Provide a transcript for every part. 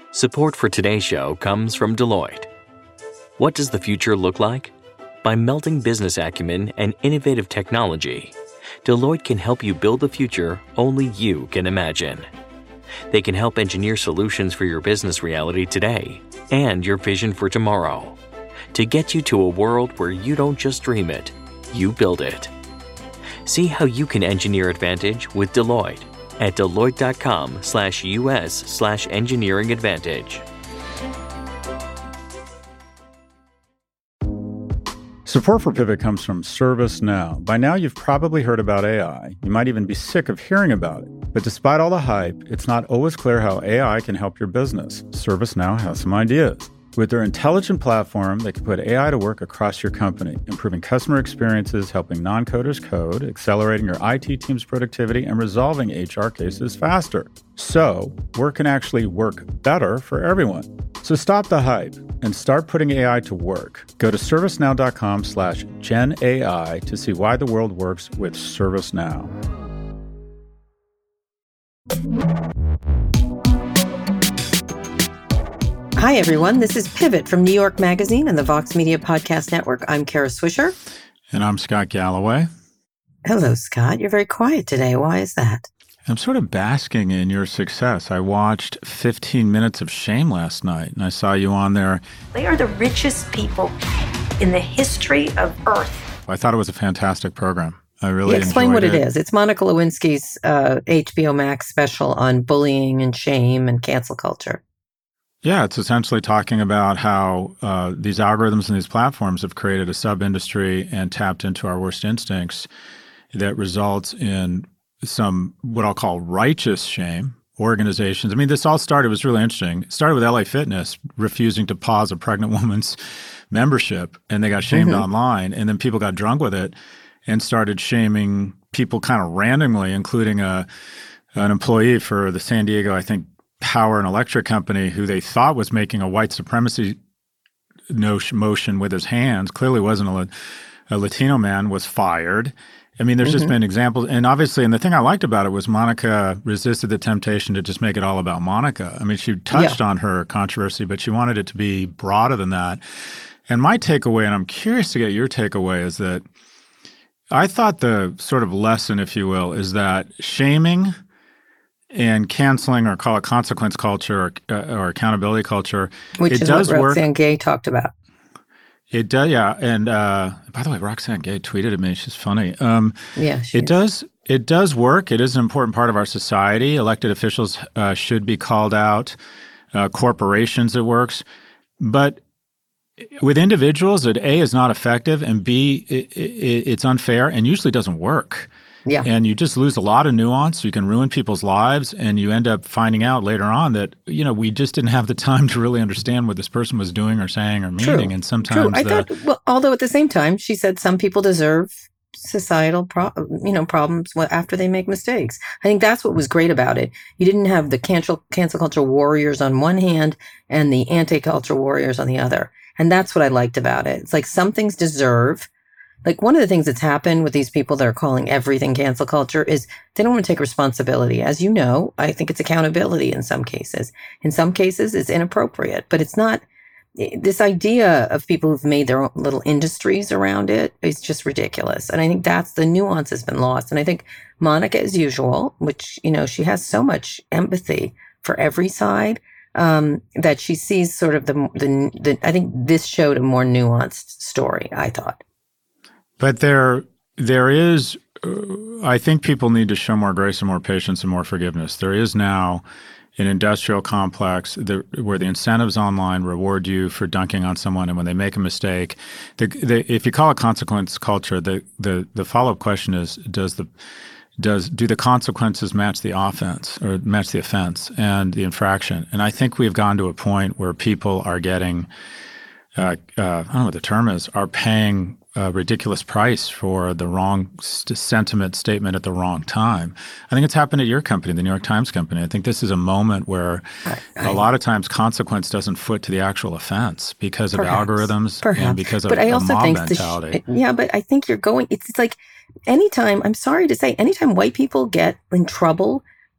Support for today's show comes from Deloitte. What does the future look like? By melding business acumen and innovative technology, Deloitte can help you build the future only you can imagine. They can help engineer solutions for your business reality today and your vision for tomorrow to get you to a world where you don't just dream it, you build it. See how you can engineer advantage with Deloitte at deloitte.com/US/engineering advantage. Support for Pivot comes from ServiceNow. By now, you've probably heard about AI. You might even be sick of hearing about it. But despite all the hype, it's not always clear how AI can help your business. ServiceNow has some ideas. With their intelligent platform, they can put AI to work across your company, improving customer experiences, helping non-coders code, accelerating your IT team's productivity, and resolving HR cases faster. So, work can actually work better for everyone. So stop the hype and start putting AI to work. Go to servicenow.com/GenAI to see why the world works with ServiceNow. Hi, everyone. This is Pivot from New York Magazine and the Vox Media Podcast Network. I'm Kara Swisher. And I'm Scott Galloway. Hello, Scott. You're very quiet today. Why is that? I'm sort of basking in your success. I watched 15 minutes of Shame last night, and I saw you on there. They are the richest people in the history of Earth. I thought it was a fantastic program. I really explain enjoyed what it is. It's Monica Lewinsky's HBO Max special on bullying and shame and cancel culture. Yeah, it's essentially talking about how these algorithms and these platforms have created a sub-industry and tapped into our worst instincts that results in some what I'll call righteous shame. Organizations. I mean, this all started, it was really interesting. It started with LA Fitness refusing to pause a pregnant woman's membership, and they got shamed online. And then people got drunk with it and started shaming people kind of randomly, including an employee for the San Diego, I think, Power and Electric Company, who they thought was making a white supremacy motion with his hands, clearly wasn't a Latino man, was fired. I mean, there's just been examples. And obviously, and the thing I liked about it was Monica resisted the temptation to just make it all about Monica. I mean, she touched on her controversy, but she wanted it to be broader than that. And my takeaway, and I'm curious to get your takeaway, is that I thought the sort of lesson, if you will, is that shaming and canceling, or call it consequence culture or accountability culture, which it is does what work. Roxane Gay talked about. It does, yeah. And by the way, Roxane Gay tweeted at me. She's funny. Yeah, it does. It does work. It is an important part of our society. Elected officials should be called out. Corporations, it works. But with individuals, it A, is not effective, and B, it's unfair and usually doesn't work. Yeah. And you just lose a lot of nuance. You can ruin people's lives, and you end up finding out later on that, you know, we just didn't have the time to really understand what this person was doing or saying or meaning. And sometimes I thought, well, although at the same time, she said some people deserve societal problems after they make mistakes. I think that's what was great about it. You didn't have the cancel culture warriors on one hand and the anti-culture warriors on the other. And that's what I liked about it. It's like some things deserve. Like one of the things that's happened with these people that are calling everything cancel culture is they don't want to take responsibility. As you know, I think it's accountability in some cases. In some cases, it's inappropriate, but it's not. This idea of people who've made their own little industries around it is just ridiculous. And I think that's the nuance has been lost. And I think Monica, as usual, which, you know, she has so much empathy for every side, that she sees sort of the I think this showed a more nuanced story, I thought. But there is, I think people need to show more grace and more patience and more forgiveness. There is now an industrial complex where the incentives online reward you for dunking on someone, and when they make a mistake, if you call it consequence culture, the follow-up question is, do the consequences match the offense or match the offense and the infraction? And I think we've gone to a point where people are getting, I don't know what the term is, are paying a ridiculous price for the wrong sentiment statement at the wrong time. I think it's happened at your company, the New York Times Company. I think this is a moment where a lot of times consequence doesn't foot to the actual offense because of algorithms and because of a mob mentality. But I think you're going, it's like anytime, I'm sorry to say, anytime white people get in trouble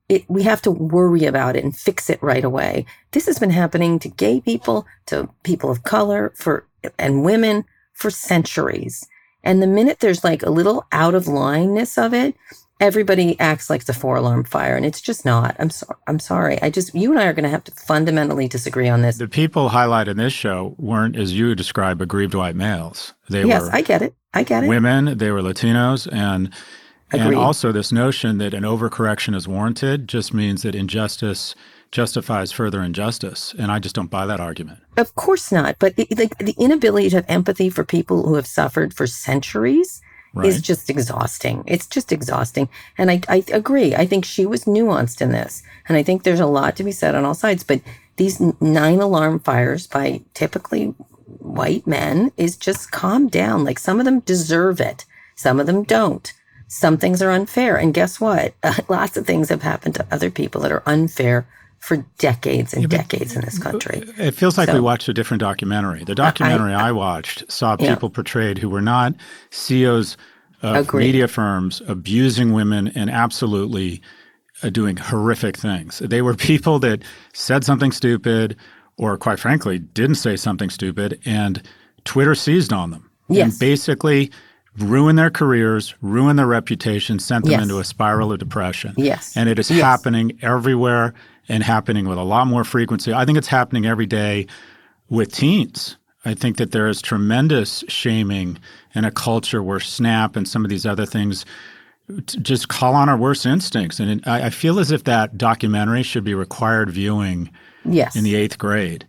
we have to worry about it and fix it right away. This has been happening to gay people, to people of color, and women for centuries. And the minute there's like a little out of lineness of it, everybody acts like it's a 4-alarm fire, and it's just not. I'm sorry. You and I are going to have to fundamentally disagree on this. The people highlighted in this show weren't, as you describe, aggrieved white males. They were I get it. women, they were Latinos, and also this notion that an overcorrection is warranted just means that injustice justifies further injustice. And I just don't buy that argument. Of course not. But the inability to have empathy for people who have suffered for centuries is just exhausting. It's just exhausting. And I agree. I think she was nuanced in this. And I think there's a lot to be said on all sides. But these 9 alarm fires by typically white men is just calm down. Like, some of them deserve it. Some of them don't. Some things are unfair. And guess what? Lots of things have happened to other people that are unfair for decades and decades in this country. It feels like we watched a different documentary. The documentary I watched saw people portrayed who were not CEOs of media firms abusing women and absolutely doing horrific things. They were people that said something stupid or, quite frankly, didn't say something stupid, and Twitter seized on them. Yes. And basically ruin their careers, ruin their reputation, sent them into a spiral of depression. Yes. And it is happening everywhere and happening with a lot more frequency. I think it's happening every day with teens. I think that there is tremendous shaming in a culture where Snap and some of these other things just call on our worst instincts. And I feel as if that documentary should be required viewing in the 8th grade.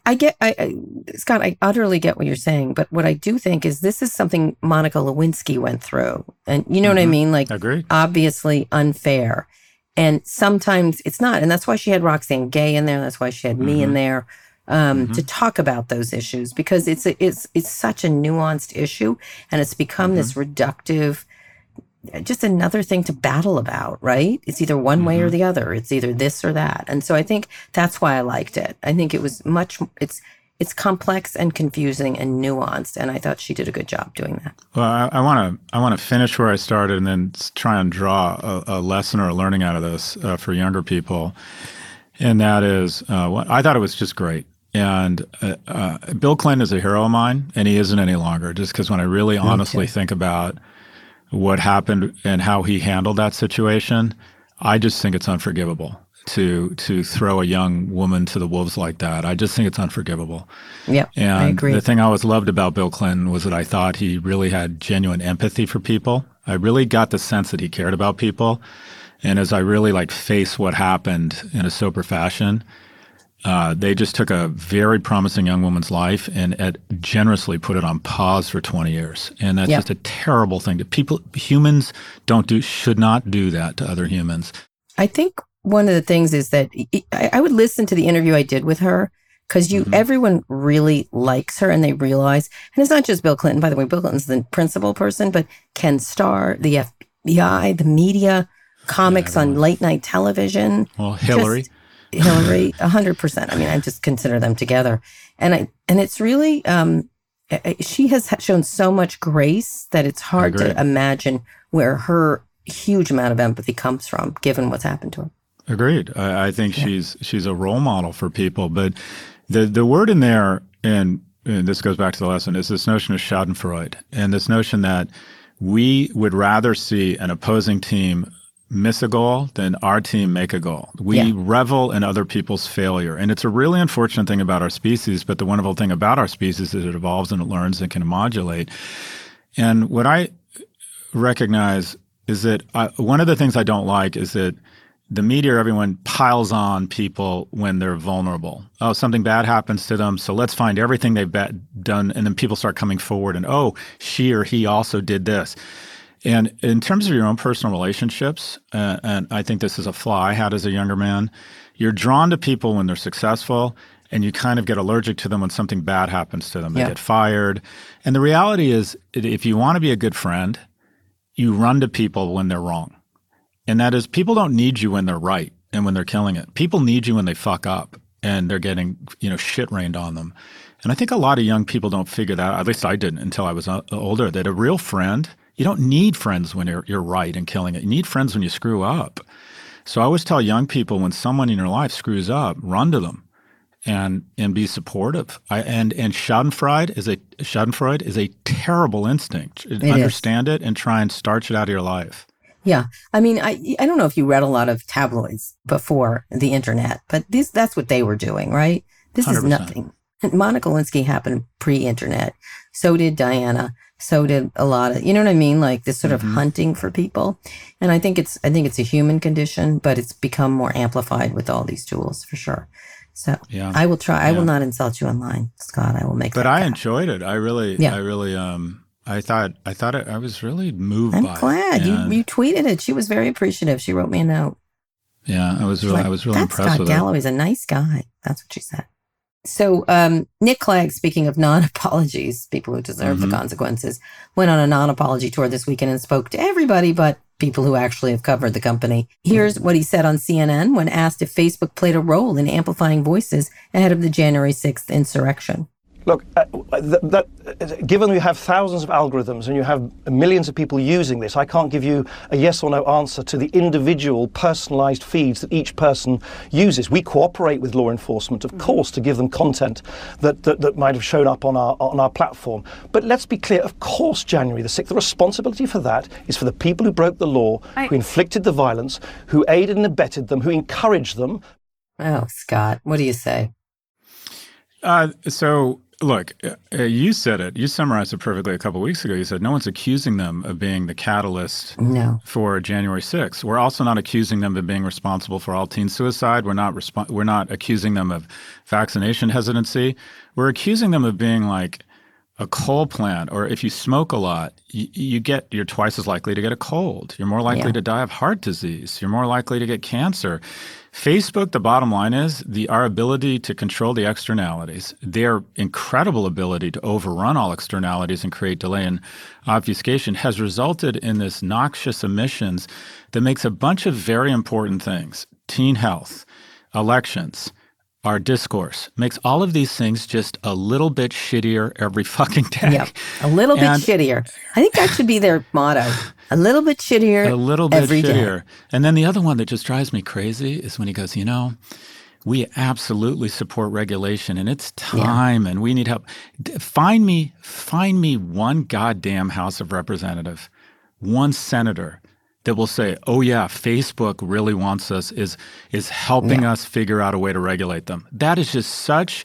Scott, I utterly get what you're saying, but what I do think is this is something Monica Lewinsky went through. And you know what I mean? Like, Agreed. Obviously unfair. And sometimes it's not. And that's why she had Roxane Gay in there. That's why she had me in there to talk about those issues, because it's such a nuanced issue, and it's become this reductive, just another thing to battle about, right? It's either one way or the other. It's either this or that. And so I think that's why I liked it. I think it was it's complex and confusing and nuanced, and I thought she did a good job doing that. Well, I want to finish where I started and then try and draw a lesson or a learning out of this for younger people, and that is I thought it was just great. And Bill Clinton is a hero of mine, and he isn't any longer, just because when I really honestly think about what happened and how he handled that situation, I just think it's unforgivable to throw a young woman to the wolves like that. I just think it's unforgivable. Yeah, I agree. The thing I always loved about Bill Clinton was that I thought he really had genuine empathy for people. I really got the sense that he cared about people. And as I really face what happened in a sober fashion, they just took a very promising young woman's life and generously put it on pause for 20 years. And that's just a terrible thing. Humans should not do that to other humans. I think one of the things is that I would listen to the interview I did with her, because everyone really likes her, and they realize, and it's not just Bill Clinton, by the way. Bill Clinton's the principal person, but Ken Starr, the FBI, the media, comics on late night television. Well, Hillary, 100%. I mean, I just consider them together. And it's really, she has shown so much grace that it's hard to imagine where her huge amount of empathy comes from, given what's happened to her. Agreed. I think she's a role model for people. But the word in there, and this goes back to the lesson, is this notion of schadenfreude, and this notion that we would rather see an opposing team miss a goal than our team make a goal. We revel in other people's failure. And it's a really unfortunate thing about our species, but the wonderful thing about our species is it evolves and it learns and can modulate. And what I recognize is that one of the things I don't like is that the media or everyone piles on people when they're vulnerable. Oh, something bad happens to them, so let's find everything they've done, and then people start coming forward and, oh, she or he also did this. And in terms of your own personal relationships, and I think this is a flaw I had as a younger man, you're drawn to people when they're successful, and you kind of get allergic to them when something bad happens to them. They get fired. And the reality is, if you want to be a good friend, you run to people when they're wrong. And that is, people don't need you when they're right and when they're killing it. People need you when they fuck up and they're getting, shit rained on them. And I think a lot of young people don't figure that, at least I didn't until I was older, that a real friend, you don't need friends when you're right and killing it. You need friends when you screw up. So I always tell young people, when someone in your life screws up, run to them and be supportive. And Schadenfreude is a terrible instinct. Understand it and try and starch it out of your life. Yeah. I mean, I don't know if you read a lot of tabloids before the internet, but that's what they were doing, right? This 100%. Is nothing. Monica Lewinsky happened pre-internet. So did Diana. So did a lot of, you know what I mean? Like this sort of hunting for people. And I think it's a human condition, but it's become more amplified with all these tools for sure. So yeah. I will try. I will not insult you online, Scott. I will make that. But I enjoyed it. I really, I thought I was really moved by it. I'm glad you tweeted it. She was very appreciative. She wrote me a note. Yeah, I was really impressed with it. Scott Galloway's a nice guy. That's what she said. So Nick Clegg, speaking of non-apologies, people who deserve the consequences, went on a non-apology tour this weekend and spoke to everybody but people who actually have covered the company. Here's what he said on CNN when asked if Facebook played a role in amplifying voices ahead of the January 6th insurrection. Look, given you have thousands of algorithms and you have millions of people using this, I can't give you a yes or no answer to the individual personalized feeds that each person uses. We cooperate with law enforcement, of course, to give them content that might have shown up on our platform. But let's be clear, of course, January the 6th, the responsibility for that is for the people who broke the law, who inflicted the violence, who aided and abetted them, who encouraged them. Oh, Scott, what do you say? Look, you said it. You summarized it perfectly a couple of weeks ago. You said no one's accusing them of being the catalyst for January 6th. We're also not accusing them of being responsible for all teen suicide. We're not accusing them of vaccination hesitancy. We're accusing them of being like a coal plant, or if you smoke a lot, you're twice as likely to get a cold. You're more likely to die of heart disease. You're more likely to get cancer. Facebook, the bottom line is our ability to control the externalities, their incredible ability to overrun all externalities and create delay and obfuscation has resulted in this noxious emissions that makes a bunch of very important things. Teen health, elections, our discourse makes all of these things just a little bit shittier every fucking day. Yep, a little bit shittier. I think that should be their motto. A little bit shittier. A little bit shittier. Day. And then the other one that just drives me crazy is when he goes, we absolutely support regulation and it's time and we need help. Find me one goddamn House of Representative, one senator that will say, oh yeah, Facebook really wants us, is helping us figure out a way to regulate them. That is just such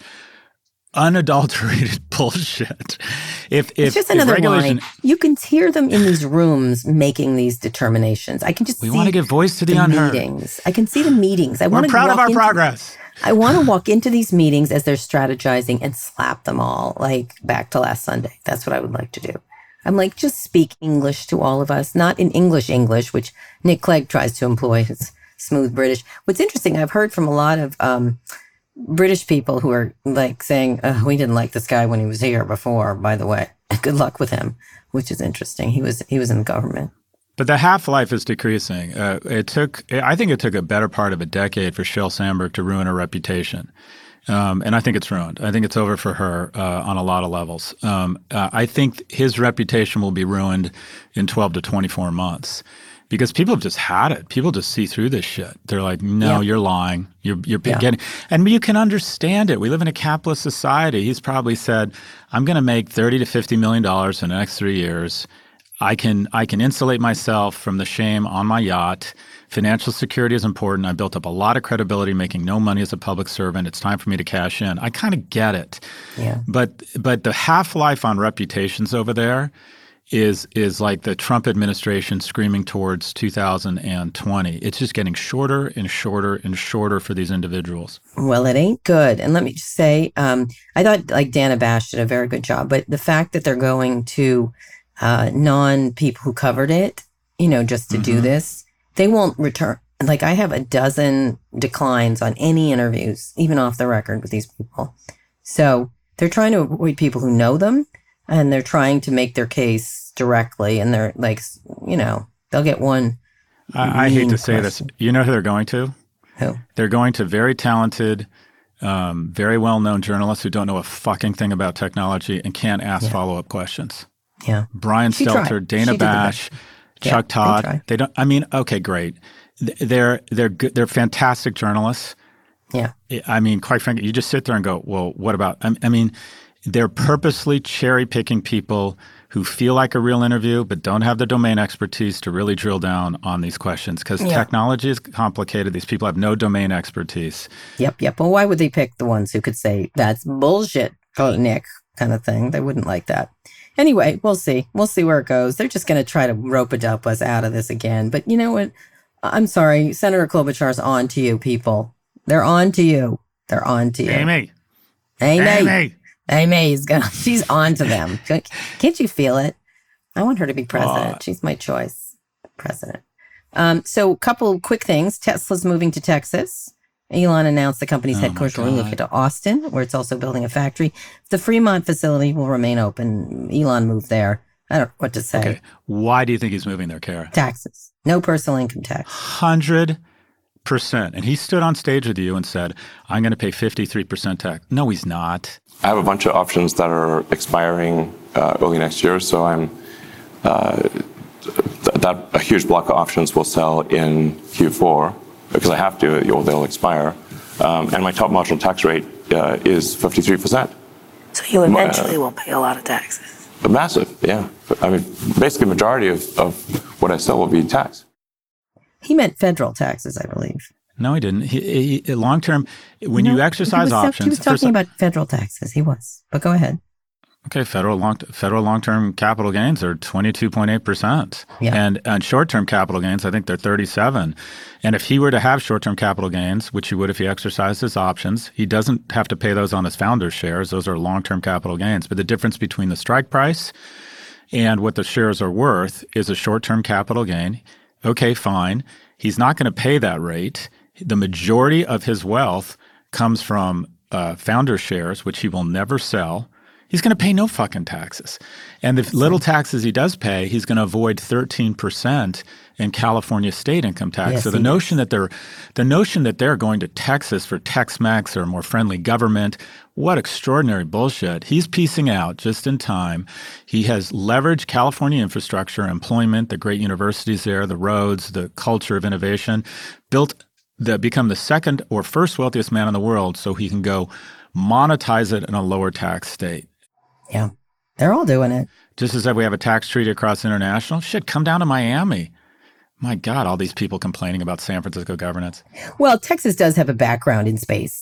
unadulterated bullshit. It's just another line. You can hear them in these rooms making these determinations. I can just we want to give voice to the unheard. Meetings. I can see the meetings. We're proud of our progress. I want to walk into these meetings as they're strategizing and slap them all, like back to last Sunday. That's what I would like to do. I'm like, just speak English to all of us, not in English, which Nick Clegg tries to employ his smooth British. What's interesting, I've heard from a lot of British people who are like saying, we didn't like this guy when he was here before, by the way. Good luck with him, which is interesting. He was in the government. But the half-life is decreasing. I think it took a better part of a decade for Sheryl Sandberg to ruin her reputation. And I think it's ruined. I think it's over for her on a lot of levels. I think his reputation will be ruined in 12 to 24 months because people have just had it. People just see through this shit. They're like, no, you're lying. You're getting – and you can understand it. We live in a capitalist society. He's probably said, I'm going to make $30 to $50 million in the next 3 years. I can insulate myself from the shame on my yacht. Financial security is important. I built up a lot of credibility making no money as a public servant. It's time for me to cash in. I kind of get it. Yeah. But the half-life on reputations over there is like the Trump administration screaming towards 2020. It's just getting shorter and shorter and shorter for these individuals. Well, it ain't good. And let me just say, I thought like Dana Bash did a very good job. But the fact that they're going to non-people who covered it, just to do this, they won't return. Like I have a dozen declines on any interviews, even off the record with these people. So they're trying to avoid people who know them and they're trying to make their case directly. And they're like, they'll get one. I hate to say this. You know who they're going to? Who? They're going to very talented, very well-known journalists who don't know a fucking thing about technology and can't ask follow-up questions. Yeah. Brian Stelter, Dana Bash, Chuck Todd. They don't. I mean, okay, great. They're good. They're fantastic journalists. Yeah. I mean, quite frankly, you just sit there and go, well, what about? I mean, they're purposely cherry picking people who feel like a real interview but don't have the domain expertise to really drill down on these questions because technology is complicated. These people have no domain expertise. Yep. Well, why would they pick the ones who could say, that's bullshit, Nick, kind of thing? They wouldn't like that. Anyway, we'll see. We'll see where it goes. They're just going to try to rope-a-dope us out of this again. But you know what? I'm sorry. Senator Klobuchar's on to you, people. They're on to you. They're on to you. Amy. She's on to them. Can't you feel it? I want her to be president. She's my choice. President. So a couple quick things. Tesla's moving to Texas. Elon announced the company's headquarters will relocate to Austin, where it's also building a factory. The Fremont facility will remain open. Elon moved there. I don't know what to say. Okay. Why do you think he's moving there, Kara? Taxes. No personal income tax. 100%. And he stood on stage with you and said, I'm going to pay 53% tax. No, he's not. I have a bunch of options that are expiring early next year, so I'm a huge block of options will sell in Q4 because I have to, or they'll expire. And my top marginal tax rate is 53%. So you eventually will pay a lot of taxes. Massive, yeah. I mean, basically, majority of what I sell will be taxed. He meant federal taxes, I believe. No, he didn't. He long term, when you exercise options. He was talking about federal taxes. He was. But go ahead. Okay, federal long-term capital gains are 22.8%. Yeah. And short-term capital gains, I think they're 37%. And if he were to have short-term capital gains, which he would if he exercised his options, he doesn't have to pay those on his founder's shares. Those are long-term capital gains. But the difference between the strike price and what the shares are worth is a short-term capital gain. Okay, fine. He's not going to pay that rate. The majority of his wealth comes from founder shares, which he will never sell. He's going to pay no fucking taxes. And the little taxes he does pay, he's going to avoid 13% in California state income tax. Yes, so the notion that they're going to Texas for Tex-Mex or a more friendly government, what extraordinary bullshit. He's piecing out just in time. He has leveraged California infrastructure, employment, the great universities there, the roads, the culture of innovation, become the second or first wealthiest man in the world so he can go monetize it in a lower tax state. Yeah, they're all doing it. Just as if we have a tax treaty across international, shit, come down to Miami. My God, all these people complaining about San Francisco governance. Well, Texas does have a background in space.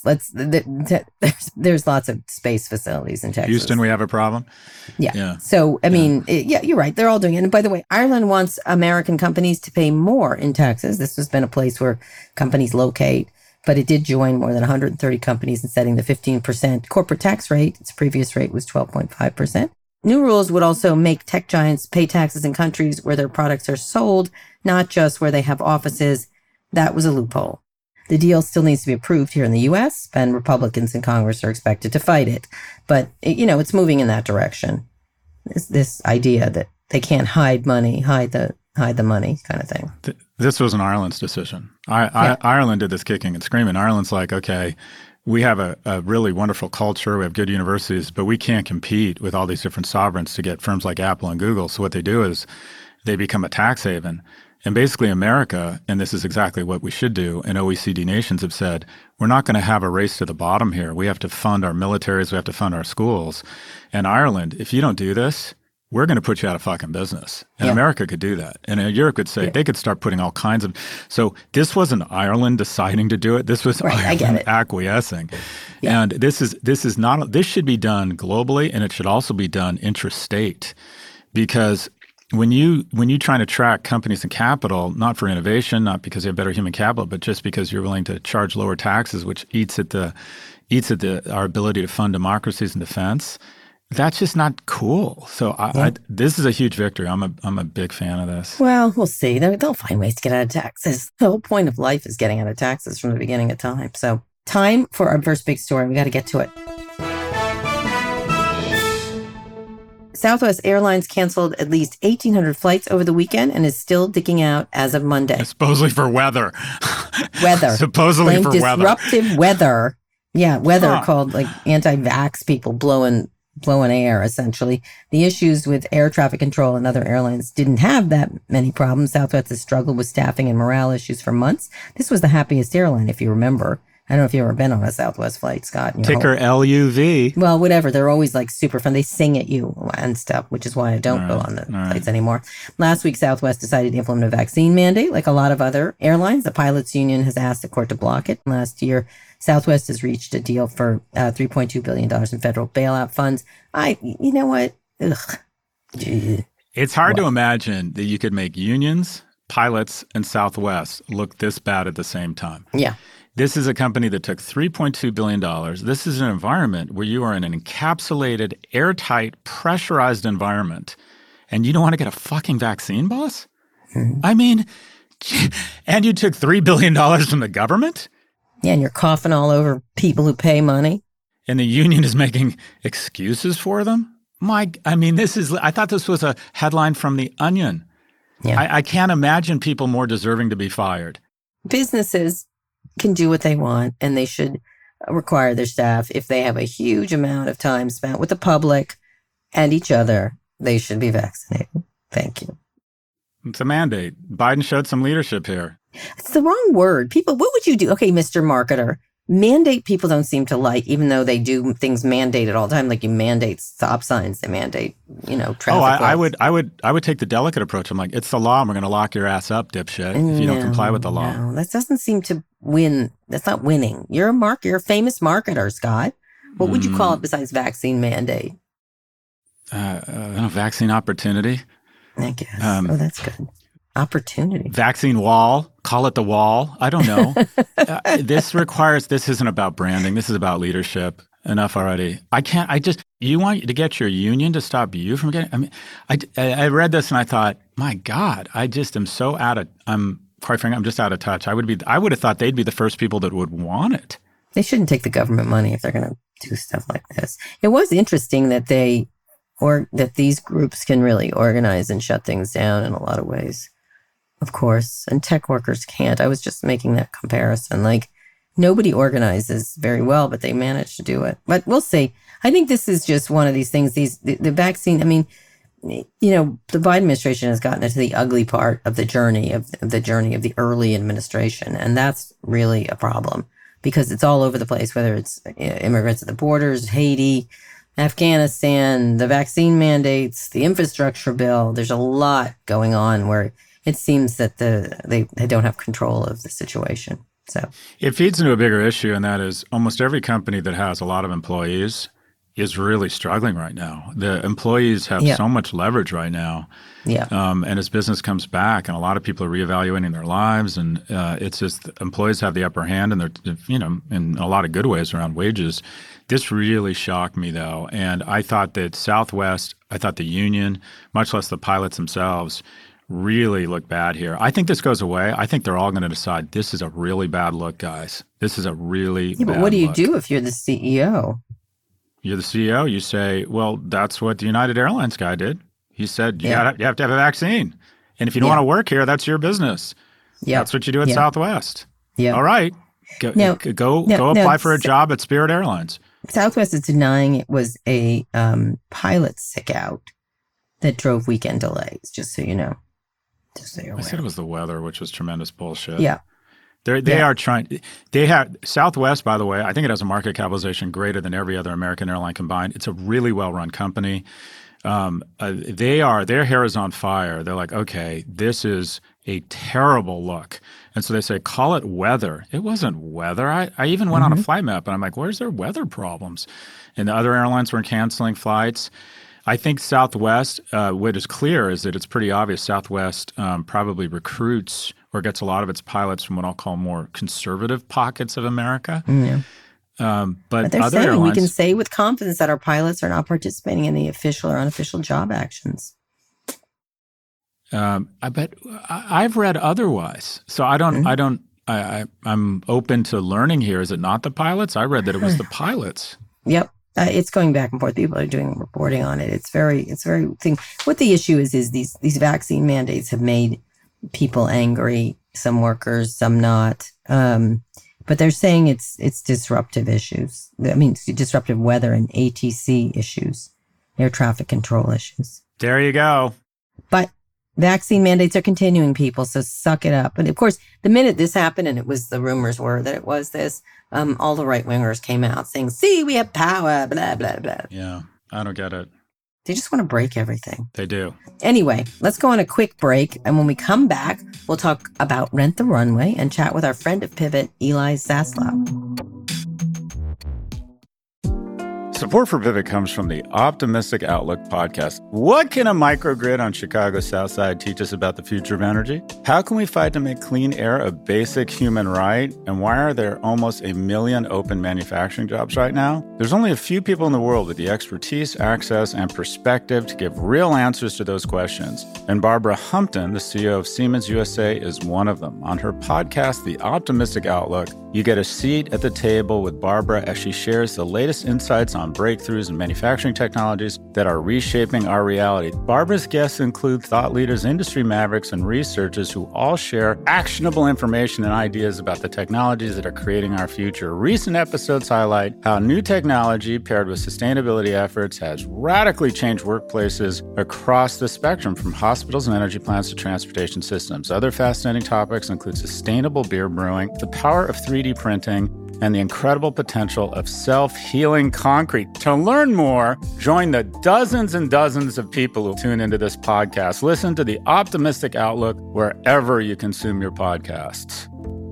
There's lots of space facilities in Texas. Houston, we have a problem. Yeah. So, I mean, you're right. They're all doing it. And by the way, Ireland wants American companies to pay more in taxes. This has been a place where companies locate. But it did join more than 130 companies in setting the 15% corporate tax rate. Its previous rate was 12.5%. New rules would also make tech giants pay taxes in countries where their products are sold, not just where they have offices. That was a loophole. The deal still needs to be approved here in the U.S., and Republicans in Congress are expected to fight it. But, it's moving in that direction. This idea that they can't hide money, hide the money kind of thing. This was an Ireland's decision. Ireland did this kicking and screaming. Ireland's like, okay, we have a really wonderful culture. We have good universities, but we can't compete with all these different sovereigns to get firms like Apple and Google. So what they do is they become a tax haven. And basically America, and this is exactly what we should do, and OECD nations have said, we're not going to have a race to the bottom here. We have to fund our militaries. We have to fund our schools. And Ireland, if you don't do this, we're going to put you out of fucking business. And America could do that. And Europe could say, they could start putting all kinds of. So this wasn't Ireland deciding to do it. This was Ireland acquiescing. Yeah. And this should be done globally, and it should also be done intrastate. Because when you try to track companies and capital, not for innovation, not because they have better human capital, but just because you're willing to charge lower taxes, which eats at our ability to fund democracies and defense, that's just not cool. So this is a huge victory. I'm a big fan of this. Well, we'll see. They'll find ways to get out of taxes. The whole point of life is getting out of taxes from the beginning of time. So time for our first big story. We got to get to it. Southwest Airlines canceled at least 1,800 flights over the weekend and is still digging out as of Monday. Supposedly for weather. Disruptive weather. Yeah, weather called like anti-vax people blowing blowing air, essentially. The issues with air traffic control and other airlines didn't have that many problems. Southwest has struggled with staffing and morale issues for months. This was the happiest airline, if you remember. I don't know if you've ever been on a Southwest flight, Scott. Ticker LUV. Well, whatever. They're always like super fun. They sing at you and stuff, which is why I don't go on the flights anymore. Last week, Southwest decided to implement a vaccine mandate, like a lot of other airlines. The pilots union has asked the court to block it. Last year, Southwest has reached a deal for $3.2 billion in federal bailout funds. You know what? Ugh. It's hard to imagine that you could make unions, pilots, and Southwest look this bad at the same time. Yeah. This is a company that took $3.2 billion. This is an environment where you are in an encapsulated, airtight, pressurized environment, and you don't want to get a fucking vaccine, boss? Mm-hmm. I mean, and you took $3 billion from the government? Yeah, and you're coughing all over people who pay money. And the union is making excuses for them? I thought this was a headline from The Onion. Yeah. I can't imagine people more deserving to be fired. Businesses can do what they want, and they should require their staff, if they have a huge amount of time spent with the public and each other, they should be vaccinated. Thank you. It's a mandate. Biden showed some leadership here. It's the wrong word. People, what would you do? Okay, Mr. Marketer, mandate people don't seem to like, even though they do things mandated all the time. Like you mandate stop signs, they mandate, traffic. I would take the delicate approach. I'm like, it's the law, and we're going to lock your ass up, dipshit, if you don't comply with the law. No, that doesn't seem to win. That's not winning. You're a famous marketer, Scott. What would you call it besides vaccine mandate? Vaccine opportunity. I guess. That's good. Opportunity. Vaccine wall. Call it the wall. I don't know. This isn't about branding. This is about leadership. Enough already. You want to get your union to stop you from getting, I read this and I thought, my God, I'm just out of touch. I would have thought they'd be the first people that would want it. They shouldn't take the government money if they're going to do stuff like this. It was interesting that that these groups can really organize and shut things down in a lot of ways, of course, and tech workers can't. I was just making that comparison. Like, nobody organizes very well, but they manage to do it. But we'll see. I think this is just one of these things. The vaccine, the Biden administration has gotten into the ugly part of the journey of the early administration. And that's really a problem because it's all over the place, whether it's immigrants at the borders, Haiti, Afghanistan, the vaccine mandates, the infrastructure bill. There's a lot going on where it seems that they don't have control of the situation. So it feeds into a bigger issue, and that is almost every company that has a lot of employees is really struggling right now. The employees have so much leverage right now. Yeah. And as business comes back, and a lot of people are reevaluating their lives, and it's just employees have the upper hand, and they're, in a lot of good ways around wages. This really shocked me, though, and I thought that the union, much less the pilots themselves, really look bad here. I think this goes away. I think they're all going to decide this is a really bad look, guys. This is a really bad look. But what do you do if you're the CEO? You're the CEO. You say, well, that's what the United Airlines guy did. He said, you have to have a vaccine. And if you don't want to work here, that's your business. Yeah. That's what you do at Southwest. Yeah. All right. Go apply for a job at Spirit Airlines. Southwest is denying it was a pilot sick out that drove weekend delays, just so you know. I said it was the weather, which was tremendous bullshit. Yeah. They are trying. They have Southwest, by the way. I think it has a market capitalization greater than every other American airline combined. It's a really well-run company. Their hair is on fire. They're like, okay, this is a terrible look, and so they say, call it weather. It wasn't weather. I even went on a flight map, and I'm like, where's their weather problems? And the other airlines were canceling flights. I think Southwest, what is clear is that it's pretty obvious Southwest probably recruits or gets a lot of its pilots from what I'll call more conservative pockets of America. Yeah. But they're other saying airlines, we can say with confidence that our pilots are not participating in the official or unofficial job actions. I've read otherwise, so I'm open to learning here. Is it not the pilots? I read that it was the pilots. Yep. It's going back and forth. People are doing reporting on it. It's very thing. What the issue is these vaccine mandates have made people angry. Some workers, some not. But they're saying it's disruptive issues. I mean, it's disruptive weather and ATC issues, air traffic control issues. There you go. But vaccine mandates are continuing, people, so suck it up. And of course, the minute this happened, and the rumors were that it was this, all the right-wingers came out saying, see, we have power, blah, blah, blah. Yeah, I don't get it. They just want to break everything. They do. Anyway, let's go on a quick break. And when we come back, we'll talk about Rent the Runway and chat with our friend at Pivot, Eli Zaslow. Support for Pivot comes from the Optimistic Outlook podcast. What can a microgrid on Chicago's South Side teach us about the future of energy? How can we fight to make clean air a basic human right? And why are there almost 1 million open manufacturing jobs right now? There's only a few people in the world with the expertise, access, and perspective to give real answers to those questions. And Barbara Humpton, the CEO of Siemens USA, is one of them. On her podcast, The Optimistic Outlook, you get a seat at the table with Barbara as she shares the latest insights on breakthroughs in manufacturing technologies that are reshaping our reality. Barbara's guests include thought leaders, industry mavericks, and researchers who all share actionable information and ideas about the technologies that are creating our future. Recent episodes highlight how new technology paired with sustainability efforts has radically changed workplaces across the spectrum, from hospitals and energy plants to transportation systems. Other fascinating topics include sustainable beer brewing, the power of 3D printing, and the incredible potential of self-healing concrete. To learn more, join the dozens and dozens of people who tune into this podcast. Listen to The Optimistic Outlook wherever you consume your podcasts.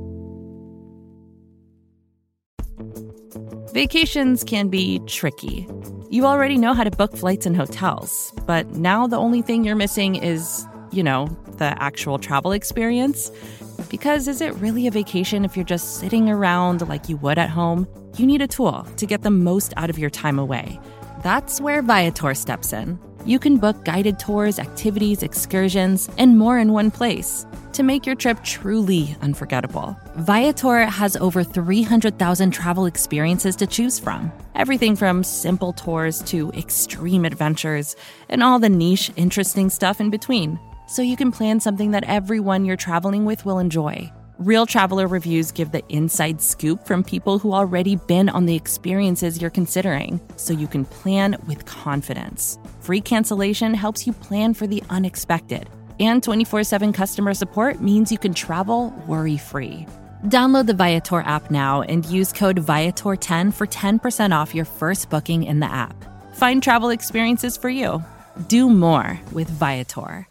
Vacations can be tricky. You already know how to book flights and hotels, but now the only thing you're missing is, the actual travel experience. Because is it really a vacation if you're just sitting around like you would at home? You need a tool to get the most out of your time away. That's where Viator steps in. You can book guided tours, activities, excursions, and more in one place to make your trip truly unforgettable. Viator has over 300,000 travel experiences to choose from. Everything from simple tours to extreme adventures and all the niche, interesting stuff in between. So you can plan something that everyone you're traveling with will enjoy. Real traveler reviews give the inside scoop from people who already been on the experiences you're considering, so you can plan with confidence. Free cancellation helps you plan for the unexpected. And 24/7 customer support means you can travel worry-free. Download the Viator app now and use code Viator10 for 10% off your first booking in the app. Find travel experiences for you. Do more with Viator.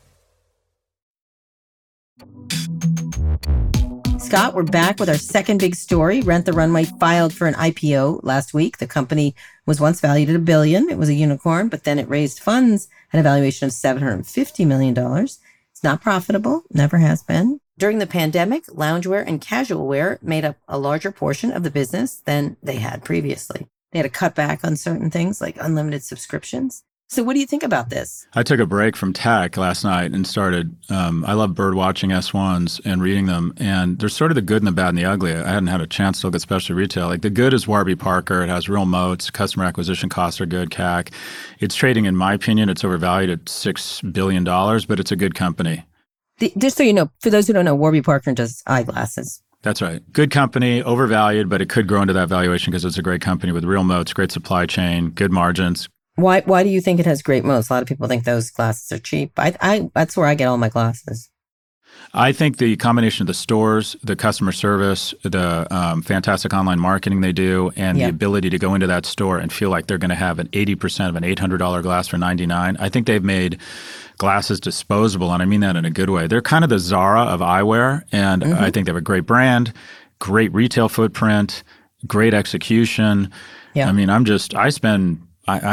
Scott, we're back with our second big story. Rent the Runway filed for an IPO last week. The company was once valued at $1 billion. It was a unicorn, but then it raised funds at a valuation of $750 million. It's not profitable, never has been. During the pandemic, loungewear and casual wear made up a larger portion of the business than they had previously. They had to cut back on certain things like unlimited subscriptions. So what do you think about this? I took a break from tech last night and started, I love bird watching S1s and reading them. And there's sort of the good and the bad and the ugly. I hadn't had a chance to look at specialty retail. Like the good is Warby Parker. It has real moats. Customer acquisition costs are good, CAC. It's trading, in my opinion, it's overvalued at $6 billion, but it's a good company. Just so you know, for those who don't know, Warby Parker does eyeglasses. That's right. Good company, overvalued, but it could grow into that valuation because it's a great company with real moats, great supply chain, good margins. Why do you think it has great moats? A lot of people think those glasses are cheap. That's where I get all my glasses. I think the combination of the stores, the customer service, the fantastic online marketing they do, and the ability to go into that store and feel like they're going to have an 80% of an $800 glass for $99. I think they've made glasses disposable, and I mean that in a good way. They're kind of the Zara of eyewear, and I think they have a great brand, great retail footprint, great execution. Yeah. I mean, I spend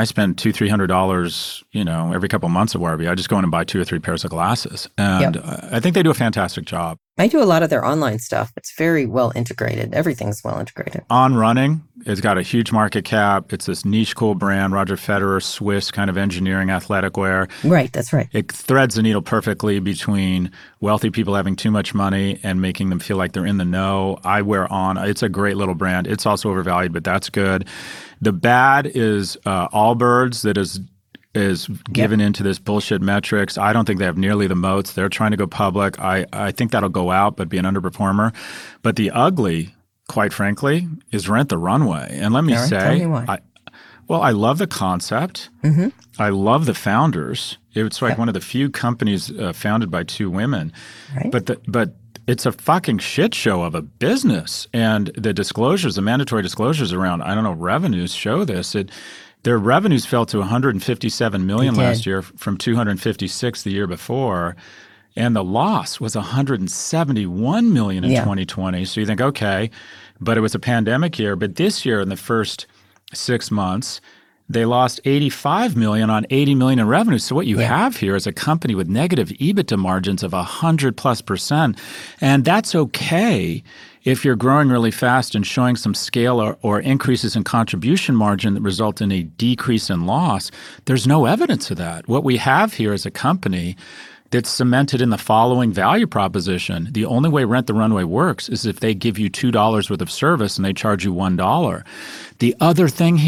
$200-$300, every couple of months at Warby. I just go in and buy 2 or 3 pairs of glasses. And I think they do a fantastic job. I do a lot of their online stuff. It's very well integrated. Everything's well integrated. On Running, it's got a huge market cap. It's this niche, cool brand, Roger Federer, Swiss kind of engineering athletic wear. Right, that's right. It threads the needle perfectly between wealthy people having too much money and making them feel like they're in the know. Eyewear On, it's a great little brand. It's also overvalued, but that's good. The bad is Allbirds that is given into this bullshit metrics. I don't think they have nearly the moats. They're trying to go public. I think that'll go out, but be an underperformer. But the ugly, quite frankly, is Rent the Runway. And let me say, tell me why. I love the concept. Mm-hmm. I love the founders. It's like one of the few companies founded by two women. Right. But it's a fucking shit show of a business. And the disclosures, the mandatory disclosures around, revenues show this. Their revenues fell to $157 million last year from $256 the year before. And the loss was $171 million in 2020. So you think, okay, but it was a pandemic year. But this year, in the first 6 months, they lost $85 million on $80 million in revenue. So what you have here is a company with negative EBITDA margins of 100+%. And that's okay if you're growing really fast and showing some scale or increases in contribution margin that result in a decrease in loss. There's no evidence of that. What we have here is a company that's cemented in the following value proposition. The only way Rent the Runway works is if they give you $2 worth of service and they charge you $1. The other thing,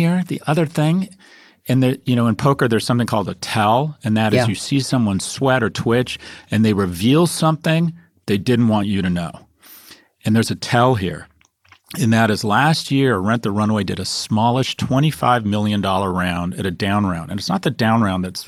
and in poker there's something called a tell, and that is you see someone sweat or twitch and they reveal something they didn't want you to know. And there's a tell here. And that is last year, Rent the Runway did a smallish $25 million round at a down round. And it's not the down round that's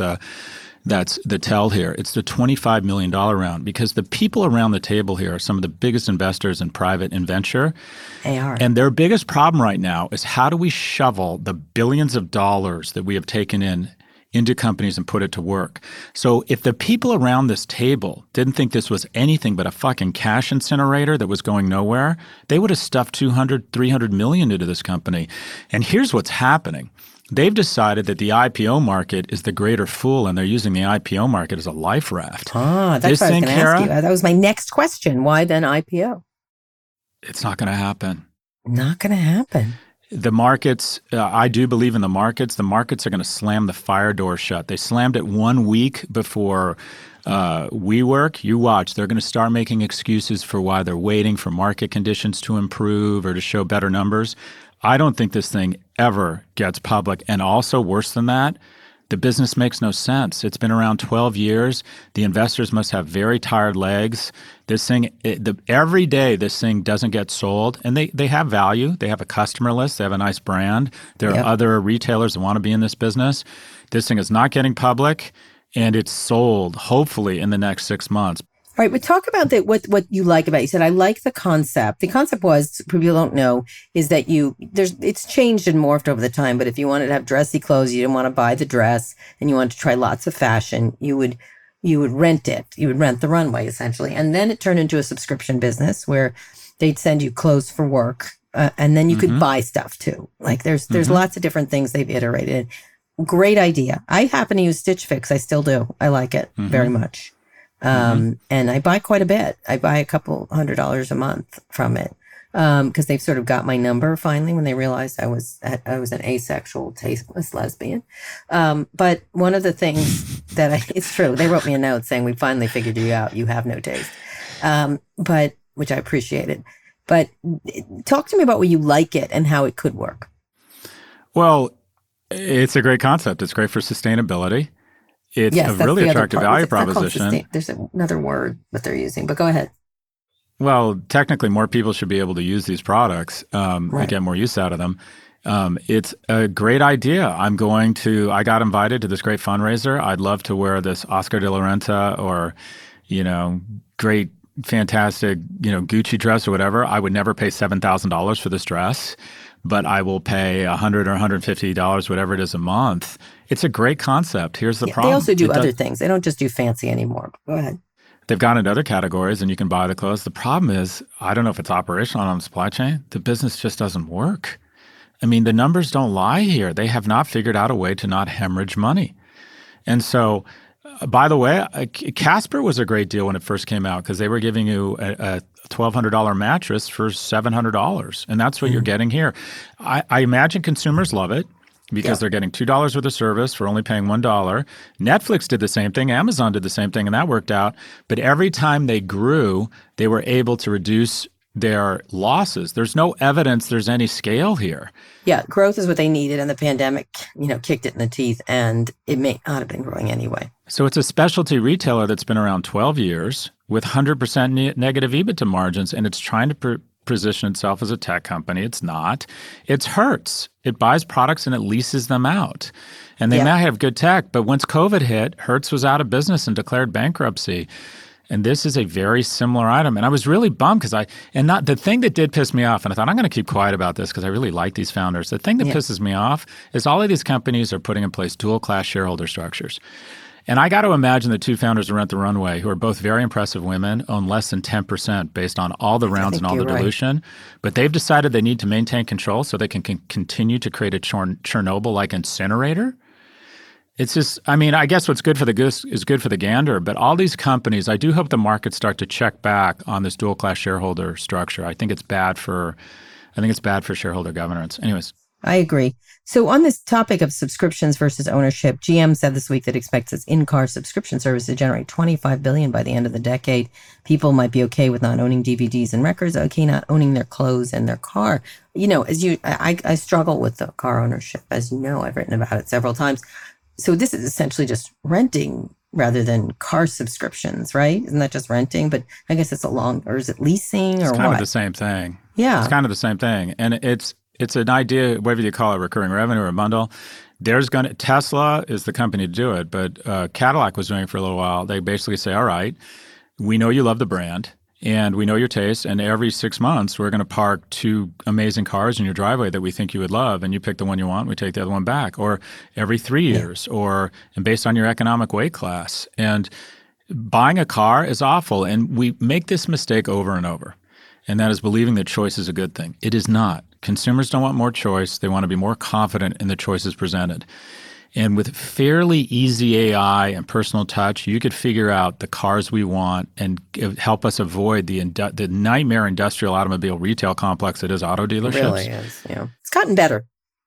the tell here. It's the $25 million round, because the people around the table here are some of the biggest investors in private and venture. They are. And their biggest problem right now is how do we shovel the billions of dollars that we have taken into companies and put it to work. So if the people around this table didn't think this was anything but a fucking cash incinerator that was going nowhere, they would have stuffed 200, 300 million into this company. And here's what's happening. They've decided that the IPO market is the greater fool, and they're using the IPO market as a life raft. That's what I was going to ask you. That was my next question. Why then IPO? It's not going to happen. Not going to happen. The markets, I do believe in the markets. The markets are going to slam the fire door shut. They slammed it 1 week before WeWork. You watch. They're going to start making excuses for why they're waiting for market conditions to improve or to show better numbers. I don't think this thing ever gets public. And also, worse than that, the business makes no sense. It's been around 12 years. The investors must have very tired legs. This thing, every day this thing doesn't get sold. And they have value. They have a customer list. They have a nice brand. There are other retailers that want to be in this business. This thing is not getting public, and it's sold, hopefully, in the next 6 months. All right, but talk about what you like about it. You said, I like the concept. The concept was, for people who don't know, is that it's changed and morphed over the time, but if you wanted to have dressy clothes, you didn't want to buy the dress, and you wanted to try lots of fashion, you would rent it. You would rent the runway, essentially. And then it turned into a subscription business where they'd send you clothes for work, and then you could buy stuff too. Like there's lots of different things they've iterated. Great idea. I happen to use Stitch Fix. I still do. I like it very much. And I buy quite a bit. I buy a couple $100 a month from it. Because they've sort of got my number finally when they realized I was an asexual, tasteless lesbian. But one of the things it's true. They wrote me a note saying, we finally figured you out. You have no taste. But which I appreciated. But talk to me about where you like it and how it could work. Well, it's a great concept. It's great for sustainability. It's a really attractive value proposition. There's another word that they're using, but go ahead. Well, technically, more people should be able to use these products and get more use out of them. It's a great idea. I got invited to this great fundraiser. I'd love to wear this Oscar de la Renta or, great, fantastic, Gucci dress or whatever. I would never pay $7,000 for this dress, but I will pay $100 or $150, whatever it is a month. It's a great concept. Here's the problem. They also do other things. They don't just do fancy anymore. Go ahead. They've gone into other categories and you can buy the clothes. The problem is, I don't know if it's operational on the supply chain. The business just doesn't work. I mean, the numbers don't lie here. They have not figured out a way to not hemorrhage money. And so, by the way, Casper was a great deal when it first came out because they were giving you a $1,200 mattress for $700. And that's what you're getting here. I imagine consumers love it because they're getting $2 worth of service for only paying $1. Netflix did the same thing. Amazon did the same thing, and that worked out. But every time they grew, they were able to reduce their losses. There's no evidence there's any scale here. Yeah, growth is what they needed, and the pandemic, kicked it in the teeth, and it may not have been growing anyway. So it's a specialty retailer that's been around 12 years with 100% negative EBITDA margins, and it's trying to position itself as a tech company. It's not. It's Hertz. It buys products and it leases them out. And they might have good tech, but once COVID hit, Hertz was out of business and declared bankruptcy. And this is a very similar item. And I was really bummed because the thing that did piss me off, and I thought I'm going to keep quiet about this because I really like these founders. The thing that pisses me off is all of these companies are putting in place dual-class shareholder structures. And I got to imagine the two founders of Rent the Runway, who are both very impressive women, own less than 10% based on all the rounds and all the dilution. Right. But they've decided they need to maintain control so they can continue to create a Chernobyl-like incinerator. It's just, I mean, I guess what's good for the goose is good for the gander. But all these companies, I do hope the markets start to check back on this dual-class shareholder structure. I think it's bad for shareholder governance. Anyways. I agree. So on this topic of subscriptions versus ownership, GM said this week that it expects its in-car subscription service to generate $25 billion by the end of the decade. People might be okay with not owning DVDs and records, okay, not owning their clothes and their car. You know, I struggle with the car ownership. As you know, I've written about it several times. So this is essentially just renting rather than car subscriptions, right? Isn't that just renting? But I guess it's or is it leasing or what? It's kind of the same thing. Yeah. It's kind of the same thing. And it's an idea, whatever you call it, recurring revenue or a bundle. Tesla is the company to do it, but Cadillac was doing it for a little while. They basically say, all right, we know you love the brand and we know your taste, and every 6 months we're going to park 2 amazing cars in your driveway that we think you would love, and you pick the one you want, we take the other one back. Or every 3 years, and based on your economic weight class. And buying a car is awful, and we make this mistake over and over, and that is believing that choice is a good thing. It is not. Consumers don't want more choice. They want to be more confident in the choices presented. And with fairly easy AI and personal touch, you could figure out the cars we want and help us avoid the nightmare industrial automobile retail complex that is auto dealerships. It really is, yeah. It's gotten better.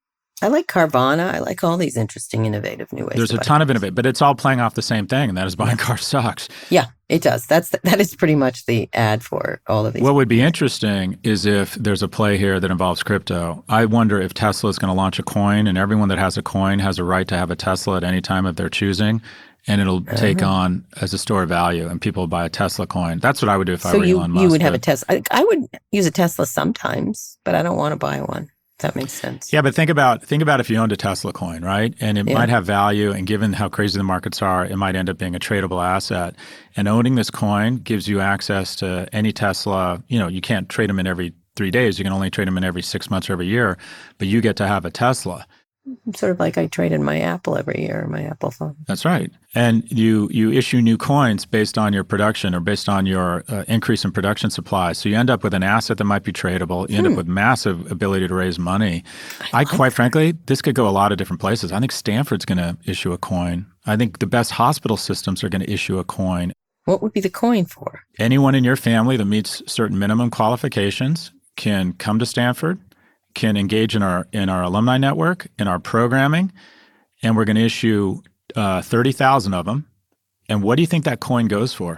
I like Carvana. I like all these interesting, innovative new ways. There's a ton of innovative, but it's all playing off the same thing, and that is buying cars sucks. Yeah, it does. That is pretty much the ad for all of these. What would be interesting is if there's a play here that involves crypto. I wonder if Tesla is going to launch a coin, and everyone that has a coin has a right to have a Tesla at any time of their choosing, and it'll take on as a store of value, and people will buy a Tesla coin. That's what I would do if I were Elon Musk. So you would have a Tesla. I would use a Tesla sometimes, but I don't want to buy one. That makes sense. Yeah, but think about if you owned a Tesla coin, right? And it might have value, and given how crazy the markets are, it might end up being a tradable asset. And owning this coin gives you access to any Tesla. You know, you can't trade them in every 3 days. You can only trade them in every 6 months or every year, but you get to have a Tesla. Sort of like I trade in my Apple every year, my Apple phone. That's right. And you issue new coins based on your production or based on your increase in production supply. So you end up with an asset that might be tradable. You end up with massive ability to raise money. Quite frankly, this could go a lot of different places. I think Stanford's going to issue a coin. I think the best hospital systems are going to issue a coin. What would be the coin for? Anyone in your family that meets certain minimum qualifications can come to Stanford, can engage in our alumni network, in our programming, and we're going to issue 30,000 of them. And what do you think that coin goes for?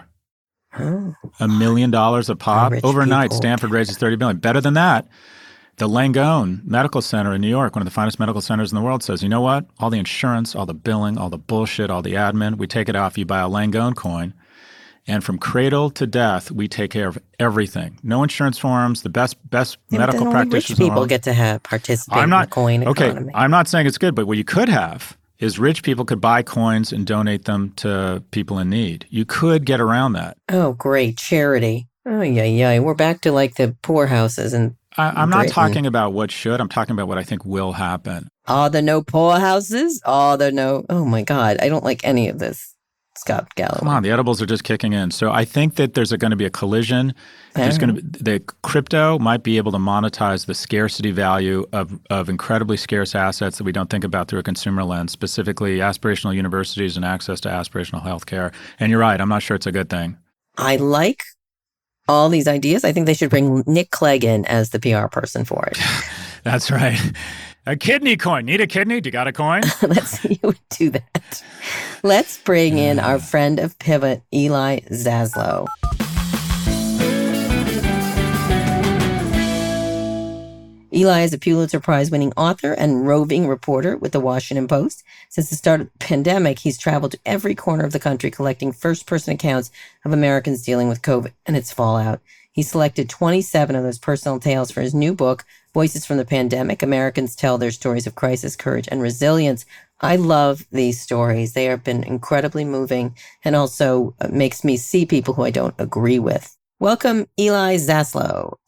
$1 million a pop. Overnight, Stanford raises $30 billion. Better than that, the Langone Medical Center in New York, one of the finest medical centers in the world, says, you know what? All the insurance, all the billing, all the bullshit, all the admin, we take it off. You buy a Langone coin. And from cradle to death, we take care of everything. No insurance forms, the best medical practitioners. Rich people get to participate in the coin economy. I'm not saying it's good, but what you could have is rich people could buy coins and donate them to people in need. You could get around that. Oh, great. Charity. Oh, yeah. We're back to like the poorhouses. And I'm not talking about what should. I'm talking about what I think will happen. Are there no poorhouses? Oh, my God. I don't like any of this. Scott Galloway. Come on, the edibles are just kicking in. So I think that there's going to be a collision. The crypto might be able to monetize the scarcity value of incredibly scarce assets that we don't think about through a consumer lens, specifically aspirational universities and access to aspirational healthcare. And you're right, I'm not sure it's a good thing. I like all these ideas. I think they should bring Nick Clegg in as the PR person for it. That's right. A kidney coin. Need a kidney? Do you got a coin? Let's see who would do that. Let's bring in our friend of Pivot, Eli Zaslow. Eli is a Pulitzer Prize-winning author and roving reporter with the Washington Post. Since the start of the pandemic, he's traveled to every corner of the country collecting first-person accounts of Americans dealing with COVID and its fallout. He selected 27 of those personal tales for his new book, Voices from the Pandemic. Americans Tell Their Stories of Crisis, Courage, and Resilience. I love these stories. They have been incredibly moving and also makes me see people who I don't agree with. Welcome, Eli Zaslow.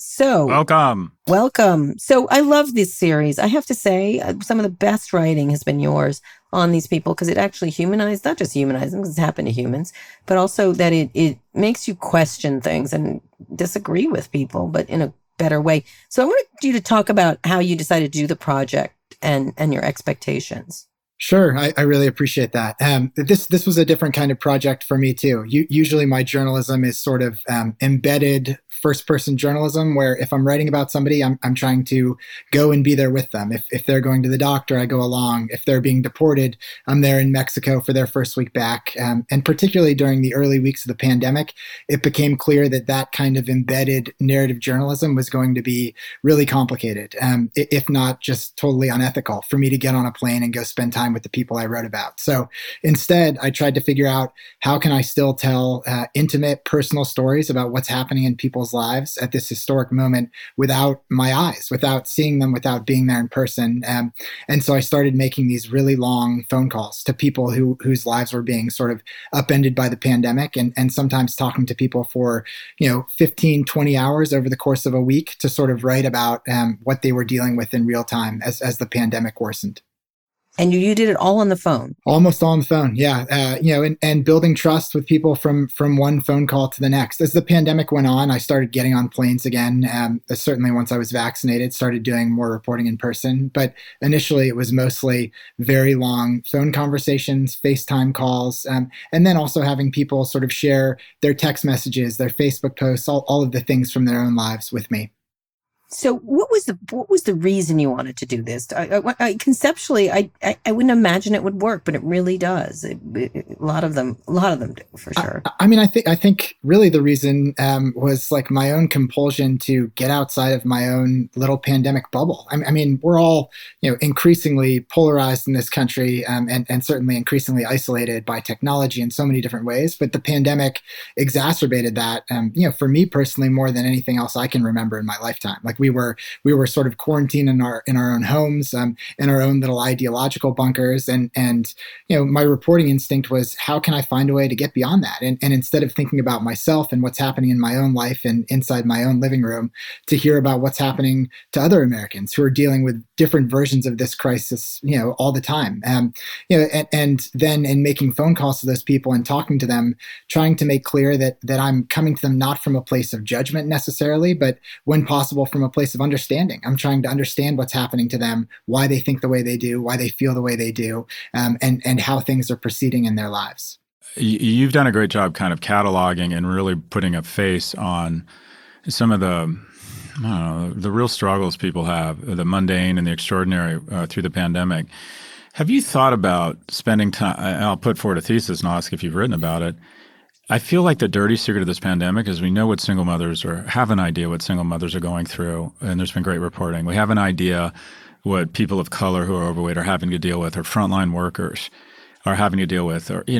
Welcome. So I love this series. I have to say, some of the best writing has been yours on these people because it actually humanized, not just humanized them because it's happened to humans, but also that it makes you question things and disagree with people, but in a better way. So I wanted you to talk about how you decided to do the project and your expectations. Sure. I really appreciate that. This was a different kind of project for me too. Usually my journalism is sort of embedded first-person journalism, where if I'm writing about somebody, I'm trying to go and be there with them. If they're going to the doctor, I go along. If they're being deported, I'm there in Mexico for their first week back. And particularly during the early weeks of the pandemic, it became clear that kind of embedded narrative journalism was going to be really complicated, if not just totally unethical for me to get on a plane and go spend time with the people I wrote about. So instead, I tried to figure out how can I still tell intimate, personal stories about what's happening in people's lives at this historic moment without my eyes, without seeing them, without being there in person. And so I started making these really long phone calls to people whose lives were being sort of upended by the pandemic, and sometimes talking to people for 15, 20 hours over the course of a week to sort of write about what they were dealing with in real time as the pandemic worsened. And you did it all on the phone? Almost all on the phone, yeah. And building trust with people from one phone call to the next. As the pandemic went on, I started getting on planes again. Certainly once I was vaccinated, started doing more reporting in person. But initially it was mostly very long phone conversations, FaceTime calls, and then also having people sort of share their text messages, their Facebook posts, all of the things from their own lives with me. So what was the reason you wanted to do this? Conceptually, I wouldn't imagine it would work, but it really does. A lot of them do, for sure. I think really the reason was like my own compulsion to get outside of my own little pandemic bubble. I mean, we're all increasingly polarized in this country, and certainly increasingly isolated by technology in so many different ways. But the pandemic exacerbated that. For me personally, more than anything else I can remember in my lifetime. Like we were sort of quarantined in our own homes, in our own little ideological bunkers, and my reporting instinct was, how can I find a way to get beyond that? And instead of thinking about myself and what's happening in my own life and inside my own living room, to hear about what's happening to other Americans who are dealing with different versions of this crisis, all the time. And then in making phone calls to those people and talking to them, trying to make clear that I'm coming to them not from a place of judgment necessarily, but when possible from a place of understanding. I'm trying to understand what's happening to them, why they think the way they do, why they feel the way they do, and how things are proceeding in their lives. You've done a great job kind of cataloging and really putting a face on some of the real struggles people have, the mundane and the extraordinary through the pandemic. Have you thought about spending time? I'll put forward a thesis and I'll ask if you've written about it. I feel like the dirty secret of this pandemic is we know what single mothers have an idea what single mothers are going through, and there's been great reporting. We have an idea what people of color who are overweight are having to deal with, or frontline workers are having to deal with. Or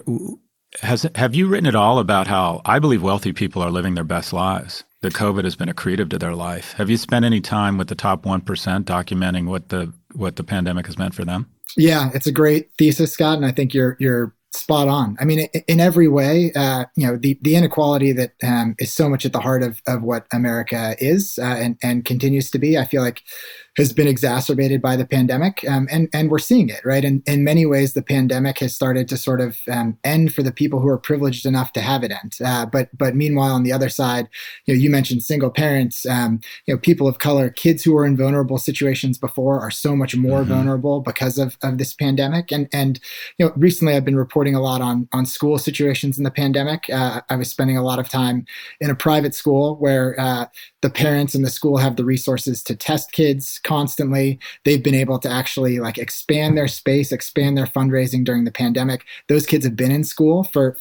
have you written at all about how I believe wealthy people are living their best lives? That COVID has been accretive to their life. Have you spent any time with the top 1% documenting what the pandemic has meant for them? Yeah, it's a great thesis, Scott, and I think you're spot on. I mean, in every way, the inequality that is so much at the heart of what America is and continues to be, I feel like has been exacerbated by the pandemic, and we're seeing it, right? And in many ways, the pandemic has started to sort of end for the people who are privileged enough to have it end. But meanwhile, on the other side, you mentioned single parents, people of color, kids who were in vulnerable situations before are so much more vulnerable because of this pandemic. And recently I've been reporting a lot on school situations in the pandemic. I was spending a lot of time in a private school where the parents and the school have the resources to test kids, constantly. They've been able to actually like expand their space, expand their fundraising during the pandemic. Those kids have been in school for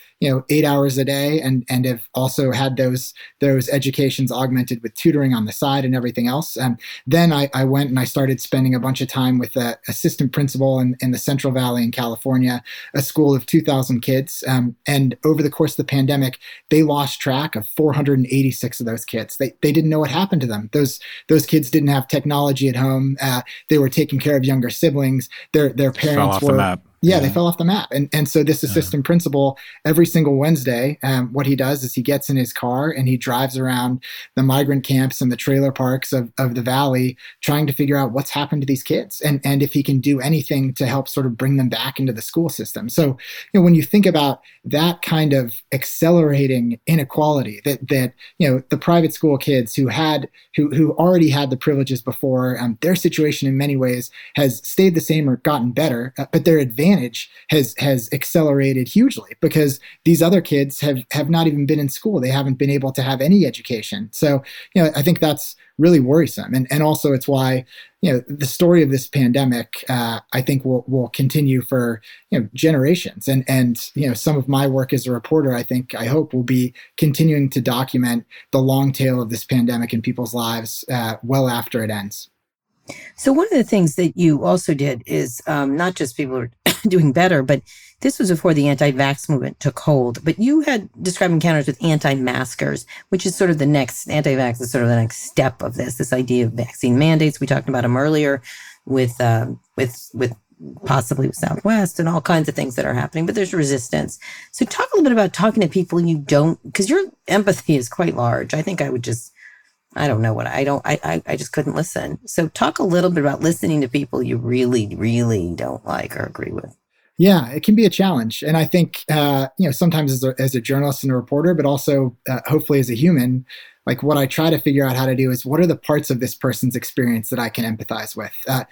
8 hours a day, and have also had those educations augmented with tutoring on the side and everything else. Then I went and I started spending a bunch of time with an assistant principal in the Central Valley in California, a school of 2,000 kids. And over the course of the pandemic, they lost track of 486 of those kids. They didn't know what happened to them. Those kids didn't have technology at home. They were taking care of younger siblings. Their parents fell off were the map. Yeah, they fell off the map. And so this assistant principal, every single Wednesday, what he does is he gets in his car and he drives around the migrant camps and the trailer parks of the Valley, trying to figure out what's happened to these kids and if he can do anything to help sort of bring them back into the school system. So, when you think about that kind of accelerating inequality that the private school kids who already had the privileges before, their situation in many ways has stayed the same or gotten better, but their advantage has accelerated hugely because these other kids have not even been in school. They haven't been able to have any education. So, I think that's really worrisome. And also it's why, the story of this pandemic, I think will continue for, generations. And some of my work as a reporter, I hope will be continuing to document the long tail of this pandemic in people's lives well after it ends. So one of the things that you also did is not just people are doing better, but this was before the anti-vax movement took hold. But you had described encounters with anti-maskers, which is sort of the next, anti-vax is sort of the next step of this idea of vaccine mandates. We talked about them earlier with possibly with Southwest and all kinds of things that are happening, but there's resistance. So talk a little bit about talking to people you don't, because your empathy is quite large. I think I would just, I don't know what I just couldn't listen. So talk a little bit about listening to people you really, really don't like or agree with. Yeah, it can be a challenge. And I think, sometimes as a journalist and a reporter, but also hopefully as a human, like what I try to figure out how to do is what are the parts of this person's experience that I can empathize with? I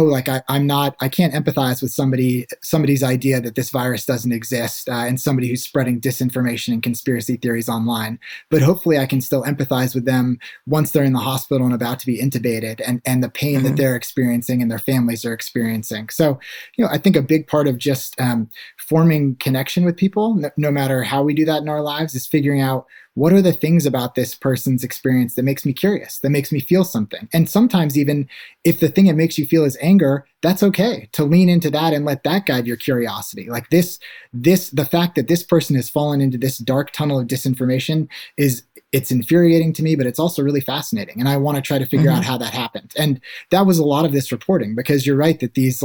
can't empathize with somebody's idea that this virus doesn't exist and somebody who's spreading disinformation and conspiracy theories online. But hopefully I can still empathize with them once they're in the hospital and about to be intubated and the pain that they're experiencing and their families are experiencing. So, I think a big part of just forming connection with people, no matter how we do that in our lives, is figuring out what are the things about this person's experience that makes me curious, that makes me feel something. And sometimes even if the thing that makes you feel is anger, that's okay to lean into that and let that guide your curiosity. Like the fact that this person has fallen into this dark tunnel of disinformation it's infuriating to me, but it's also really fascinating. And I want to try to figure out how that happened. And that was a lot of this reporting, because you're right that these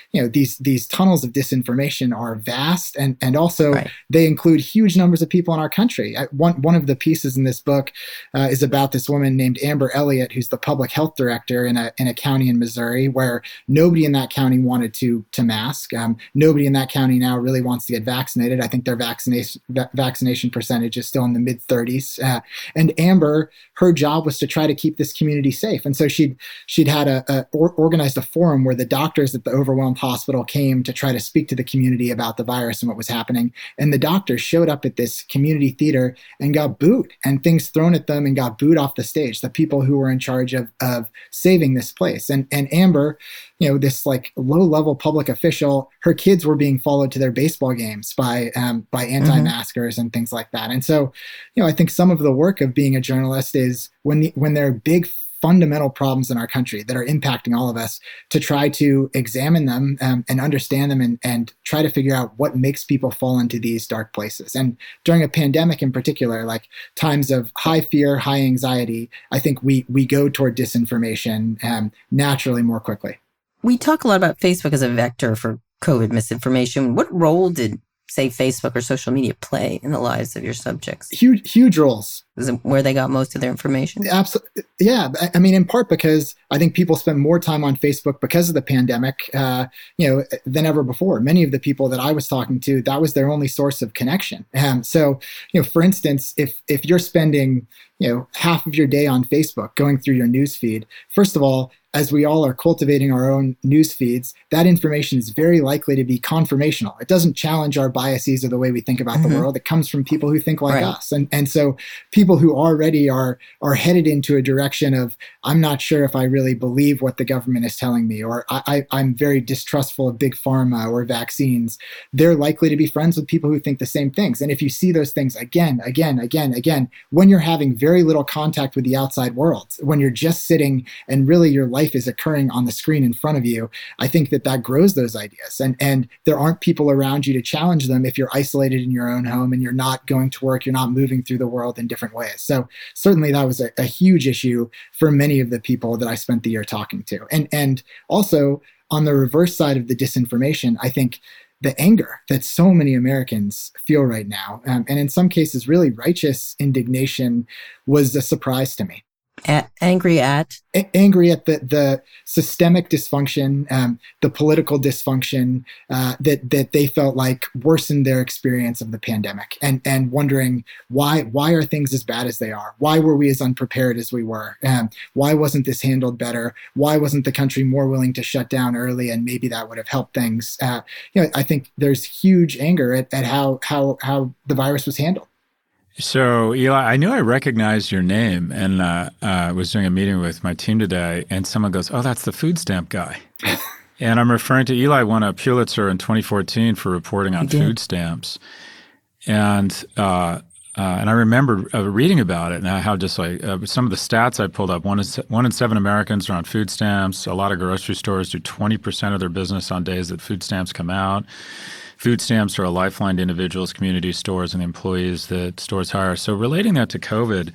these tunnels of disinformation are vast and also they include huge numbers of people in our country. One of the pieces in this book is about this woman named Amber Elliott, who's the public health director in a county in Missouri where nobody in that county wanted to mask. Nobody in that county now really wants to get vaccinated. I think their vaccination percentage is still in the mid 30s. And Amber, her job was to try to keep this community safe. And so she'd had organized a forum where the doctors at the overwhelmed hospital came to try to speak to the community about the virus and what was happening. And the doctors showed up at this community theater and got booed and things thrown at them and got booed off the stage, the people who were in charge of saving this place. And Amber, this like low-level public official, her kids were being followed to their baseball games by anti-maskers and things like that. And so, I think some of the work of being a journalist is when there are big fundamental problems in our country that are impacting all of us, to try to examine them and understand them and try to figure out what makes people fall into these dark places. And during a pandemic in particular, like times of high fear, high anxiety, I think we go toward disinformation naturally more quickly. We talk a lot about Facebook as a vector for COVID misinformation. What role did, say, Facebook or social media play in the lives of your subjects? Huge roles. Is it where they got most of their information? Absolutely. Yeah. I mean, in part because I think people spend more time on Facebook because of the pandemic, than ever before. Many of the people that I was talking to, that was their only source of connection. So, for instance, if you're spending, half of your day on Facebook going through your news feed, first of all, as we all are cultivating our own news feeds, that information is very likely to be confirmational. It doesn't challenge our biases or the way we think about the world. It comes from people who think like us. And so people who already are headed into a direction of, I'm not sure if I really believe what the government is telling me, or I'm very distrustful of big pharma or vaccines, they're likely to be friends with people who think the same things. And if you see those things again, when you're having very little contact with the outside world, when you're just sitting and really your life is occurring on the screen in front of you, I think that grows those ideas. And there aren't people around you to challenge them if you're isolated in your own home and you're not going to work, you're not moving through the world in different ways. So certainly that was a huge issue for many of the people that I spent the year talking to. And also on the reverse side of the disinformation, I think the anger that so many Americans feel right now, and in some cases really righteous indignation, was a surprise to me. Angry at the systemic dysfunction, the political dysfunction that they felt like worsened their experience of the pandemic, and wondering why are things as bad as they are? Why were we as unprepared as we were? Why wasn't this handled better? Why wasn't the country more willing to shut down early, and maybe that would have helped things? I think there's huge anger at how the virus was handled. So, Eli, I knew I recognized your name, and I was doing a meeting with my team today, and someone goes, "Oh, that's the food stamp guy." And I'm referring to Eli won a Pulitzer in 2014 for reporting on food stamps. And I remember reading about it and how just like some of the stats I pulled up, 1 in 7 Americans are on food stamps. A lot of grocery stores do 20% of their business on days that food stamps come out. Food stamps are a lifeline to individuals, community stores, and employees that stores hire. So relating that to COVID,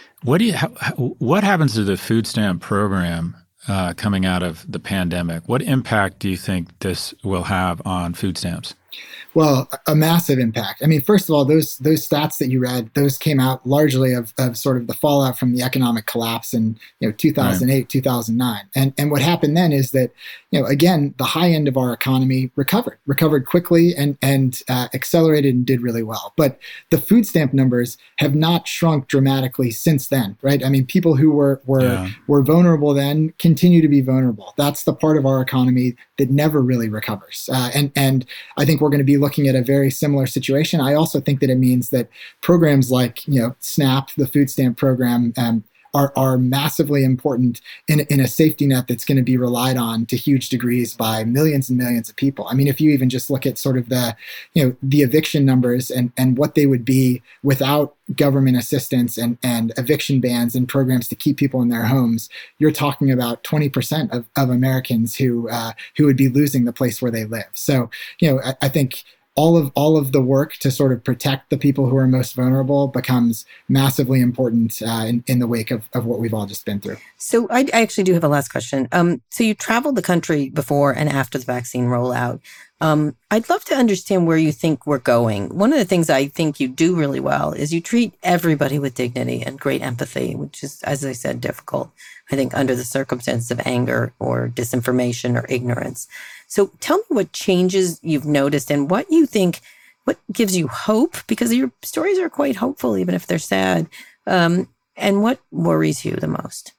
what happens to the food stamp program coming out of the pandemic? What impact do you think this will have on food stamps? Well, a massive impact. I mean, first of all, those stats that you read, those came out largely of sort of the fallout from the economic collapse in 2008, 2009. And what happened then is that, again, the high end of our economy recovered quickly and accelerated and did really well. But the food stamp numbers have not shrunk dramatically since then, right? I mean, people who were vulnerable then continue to be vulnerable. That's the part of our economy that never really recovers. And I think we're going to be looking at a very similar situation. I also think that it means that programs like SNAP, the food stamp program, are massively important in a safety net that's going to be relied on to huge degrees by millions and millions of people. I mean, if you even just look at sort of the eviction numbers and what they would be without government assistance and eviction bans and programs to keep people in their homes, you're talking about 20% of Americans who would be losing the place where they live. So, I think all of the work to sort of protect the people who are most vulnerable becomes massively important in the wake of what we've all just been through. So I actually do have a last question. So you traveled the country before and after the vaccine rollout. I'd love to understand where you think we're going. One of the things I think you do really well is you treat everybody with dignity and great empathy, which is, as I said, difficult, I think, under the circumstances of anger or disinformation or ignorance. So tell me what changes you've noticed and what you think, what gives you hope, because your stories are quite hopeful, even if they're sad, and what worries you the most?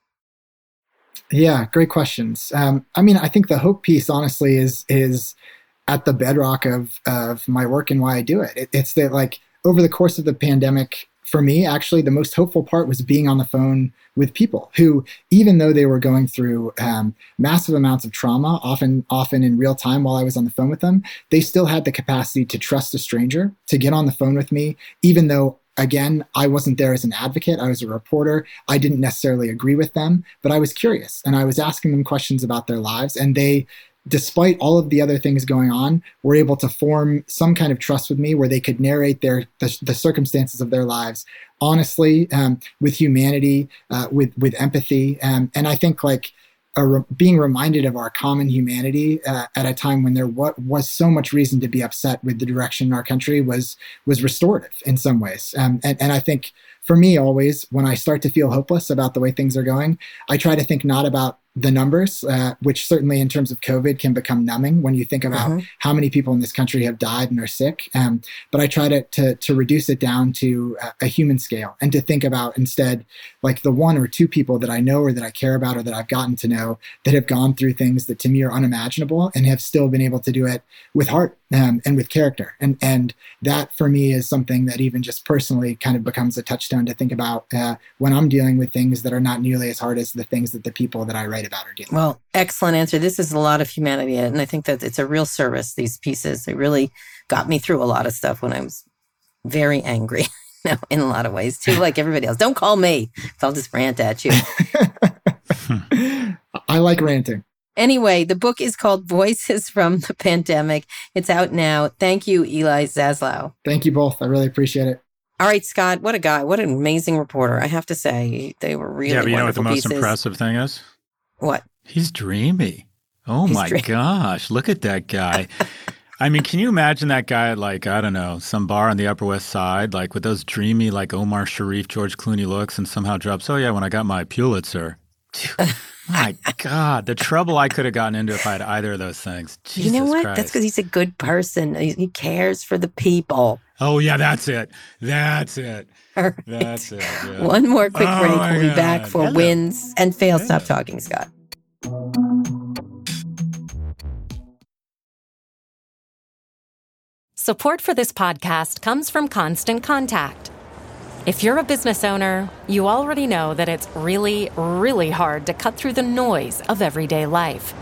Yeah, great questions. I mean, I think the hope piece, honestly, is at the bedrock of my work and why I do it. It's that, like, over the course of the pandemic, for me, actually, the most hopeful part was being on the phone with people who, even though they were going through massive amounts of trauma, often in real time while I was on the phone with them, they still had the capacity to trust a stranger, to get on the phone with me, even though, again, I wasn't there as an advocate. I was a reporter. I didn't necessarily agree with them, but I was curious and I was asking them questions about their lives, and they, despite all of the other things going on, were able to form some kind of trust with me where they could narrate the circumstances of their lives honestly, with humanity, with empathy. And I think, like, being reminded of our common humanity at a time when there was so much reason to be upset with the direction our country was restorative in some ways. And I think, for me, always, when I start to feel hopeless about the way things are going, I try to think not about the numbers, which certainly in terms of COVID can become numbing when you think about how many people in this country have died and are sick. But I try to reduce it down to a human scale and to think about instead like the one or two people that I know or that I care about or that I've gotten to know that have gone through things that to me are unimaginable and have still been able to do it with heart and with character. And that for me is something that even just personally kind of becomes a touchstone to think about when I'm dealing with things that are not nearly as hard as the things that the people that I write about are dealing with. Well, excellent answer. This is a lot of humanity. And I think that it's a real service, these pieces. They really got me through a lot of stuff when I was very angry. No, in a lot of ways too, like everybody else. Don't call me. I'll just rant at you. I like ranting. Anyway, the book is called Voices from the Pandemic. It's out now. Thank you, Eli Zaslow. Thank you both. I really appreciate it. All right, Scott, what a guy. What an amazing reporter. I have to say, they were really wonderful. Yeah, but you know what the most pieces. impressive thing is? What? He's dreamy. Oh my gosh, look at that guy. I mean, can you imagine that guy at like, I don't know, some bar on the Upper West Side, like with those dreamy, like Omar Sharif, George Clooney looks and somehow drops, oh yeah, when I got my Pulitzer. My God, the trouble I could have gotten into if I had either of those things. Jesus You know what? Christ. That's because he's a good person. He cares for the people. Oh yeah, that's it. That's it. All right. That's it. Yeah. One more quick break. my We'll be back God. for Hello. wins and fails. Stop talking, Scott. Support for this podcast comes from Constant Contact. If you're a business owner, you already know that it's really, really hard to cut through the noise of everyday life.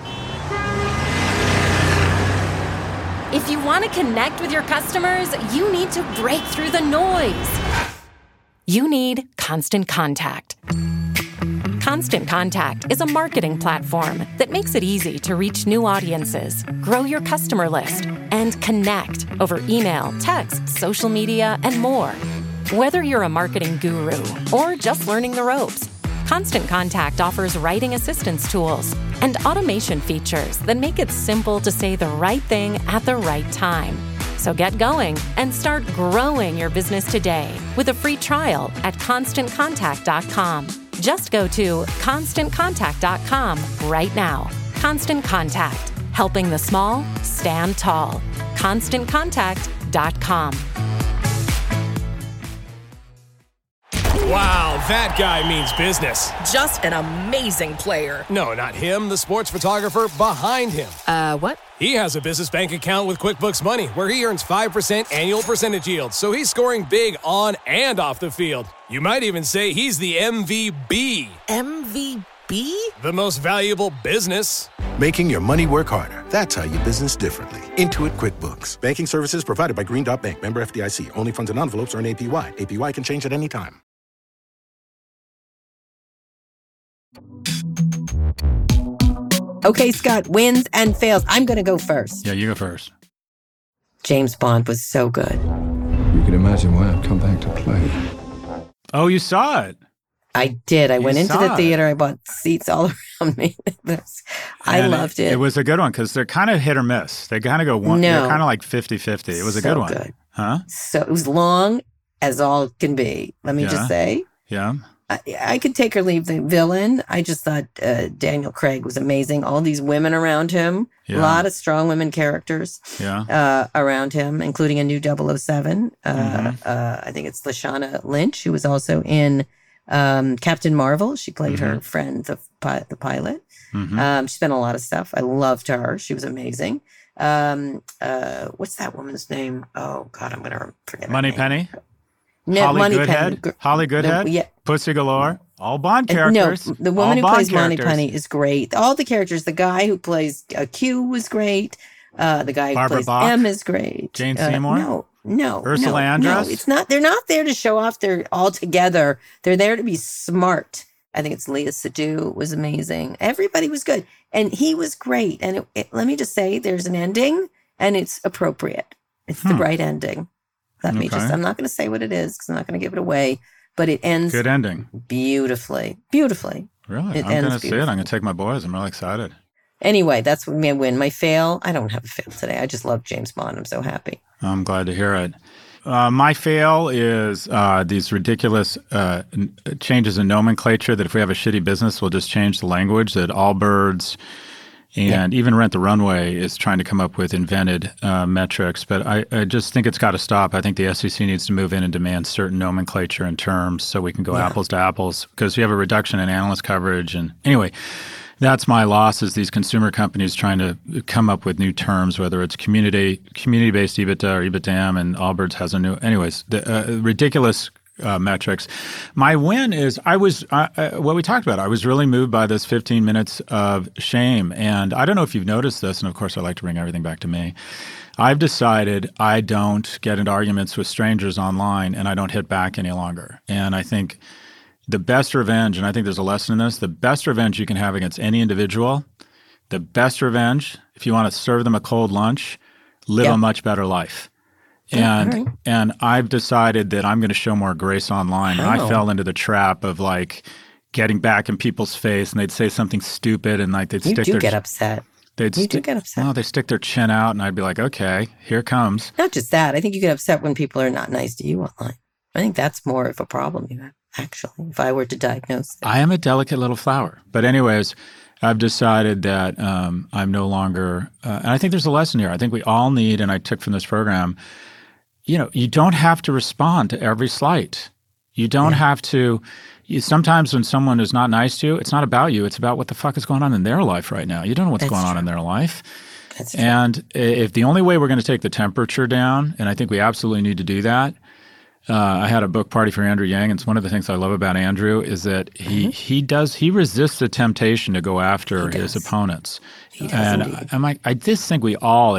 If you want to connect with your customers, you need to break through the noise. You need Constant Contact. Constant Contact is a marketing platform that makes it easy to reach new audiences, grow your customer list, and connect over email, text, social media, and more. Whether you're a marketing guru or just learning the ropes, Constant Contact offers writing assistance tools and automation features that make it simple to say the right thing at the right time. So get going and start growing your business today with a free trial at ConstantContact.com. Just go to ConstantContact.com right now. Constant Contact, helping the small stand tall. ConstantContact.com. Wow, that guy means business. Just an amazing player. No, not him, the sports photographer behind him. What? He has a business bank account with QuickBooks Money where he earns 5% annual percentage yield, so he's scoring big on and off the field. You might even say he's the MVB. MVP? The most valuable business. Making your money work harder. That's how you business differently. Intuit QuickBooks. Banking services provided by Green Dot Bank. Member FDIC. Only funds and envelopes earn APY. APY can change at any time. Okay, Scott, wins and fails. I'm going to go first. Yeah, you go first. James Bond was so good. You can imagine why I've come back to play. Oh, you saw it. I did. I went into the saw theater. I bought seats all around me. I loved it. It was a good one because they're kind of hit or miss. They kind of go one. No. They're kind of like 50-50. It was a So good one. good. Huh? So it was long as all can be. Let me just say. Yeah. I could take or leave the villain. I just thought Daniel Craig was amazing. All these women around him, a lot of strong women characters around him, including a new 007. I think it's Lashana Lynch, who was also in Captain Marvel. She played her friend, the pilot. She's been in a lot of stuff. I loved her. She was amazing. What's that woman's name? Oh, God, I'm going to forget her name. Penny? No, Holly Money Goodhead? Penny. Holly Goodhead? Yeah. Pussy Galore? All Bond characters. No, the woman All who plays Bond Money characters. Penny is great. All the characters. The guy who plays Q was great. The guy who Barbara plays Bach? M is great. Jane Seymour? No. Ursula Andress? No, it's not. They're not there to show off. They're all together. They're there to be smart. I think it's Leah Seydoux was amazing. Everybody was good. And he was great. And let me just say, there's an ending and it's appropriate. It's the right ending. I'm not going to say what it is because I'm not going to give it away, but it ends Good ending. Beautifully. Really? It I'm going ends to see it. beautifully. I'm going to take my boys. I'm really excited. Anyway, that's my win. My fail, I don't have a fail today. I just love James Bond. I'm so happy. I'm glad to hear it. My fail is these ridiculous changes in nomenclature that if we have a shitty business, we'll just change the language, that Allbirds and even Rent the Runway is trying to come up with invented metrics. But I just think it's got to stop. I think the SEC needs to move in and demand certain nomenclature and terms so we can go apples to apples, because we have a reduction in analyst coverage. And anyway, that's my loss, is these consumer companies trying to come up with new terms, whether it's community-based EBITDA or EBITDAM, and Allbirds has a new – anyways, ridiculous metrics. My win is what we talked about. I was really moved by this 15 minutes of shame. And I don't know if you've noticed this, and of course I like to bring everything back to me. I've decided I don't get into arguments with strangers online, and I don't hit back any longer. And I think – the best revenge, and I think there's a lesson in this, the best revenge you can have against any individual, the best revenge, if you want to serve them a cold lunch, live a much better life. And I've decided that I'm going to show more grace online. And I fell into the trap of like getting back in people's face, and they'd say something stupid, and like they'd stick their— You do get upset. You do get upset. Well, they stick their chin out, and I'd be like, okay, here it comes. Not just that. I think you get upset when people are not nice to you online. I think that's more of a problem you have, actually, if I were to diagnose it. I am a delicate little flower. But anyways, I've decided that I'm no longer and I think there's a lesson here. I think we all need, and I took from this program, you don't have to respond to every slight. You don't have to sometimes when someone is not nice to you, it's not about you. It's about what the fuck is going on in their life right now. You don't know what's going on in their life. That's true. And if the only way we're going to take the temperature down, and I think we absolutely need to do that, I had a book party for Andrew Yang, and it's one of the things I love about Andrew is that he resists the temptation to go after his opponents. And I just think we all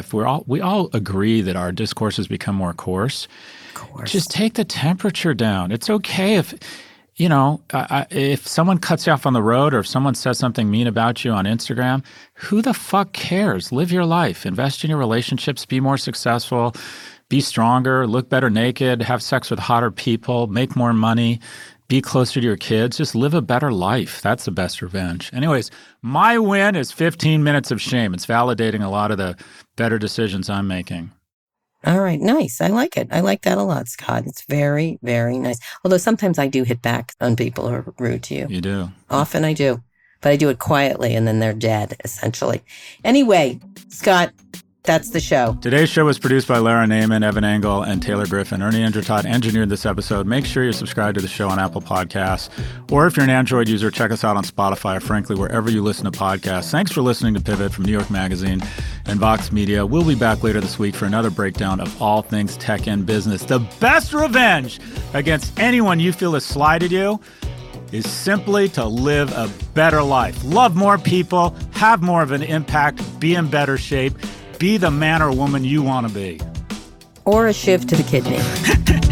agree that our discourse has become more coarse. Just take the temperature down. It's okay if someone cuts you off on the road, or if someone says something mean about you on Instagram, who the fuck cares? Live your life. Invest in your relationships. Be more successful. Be stronger, look better naked, have sex with hotter people, make more money, be closer to your kids, just live a better life. That's the best revenge. Anyways, my win is 15 minutes of shame. It's validating a lot of the better decisions I'm making. All right, nice. I like it. I like that a lot, Scott. It's very, very nice. Although sometimes I do hit back on people who are rude to you. You do. Often I do. But I do it quietly, and then they're dead, essentially. Anyway, Scott, that's the show. Today's show was produced by Lara Naiman, Evan Engel, and Taylor Griffin. Ernie Indradat engineered this episode. Make sure you're subscribed to the show on Apple Podcasts. Or if you're an Android user, check us out on Spotify, or frankly, wherever you listen to podcasts. Thanks for listening to Pivot from New York Magazine and Vox Media. We'll be back later this week for another breakdown of all things tech and business. The best revenge against anyone you feel has slighted you is simply to live a better life. Love more people, have more of an impact, be in better shape. Be the man or woman you want to be. Or a shiv to the kidney.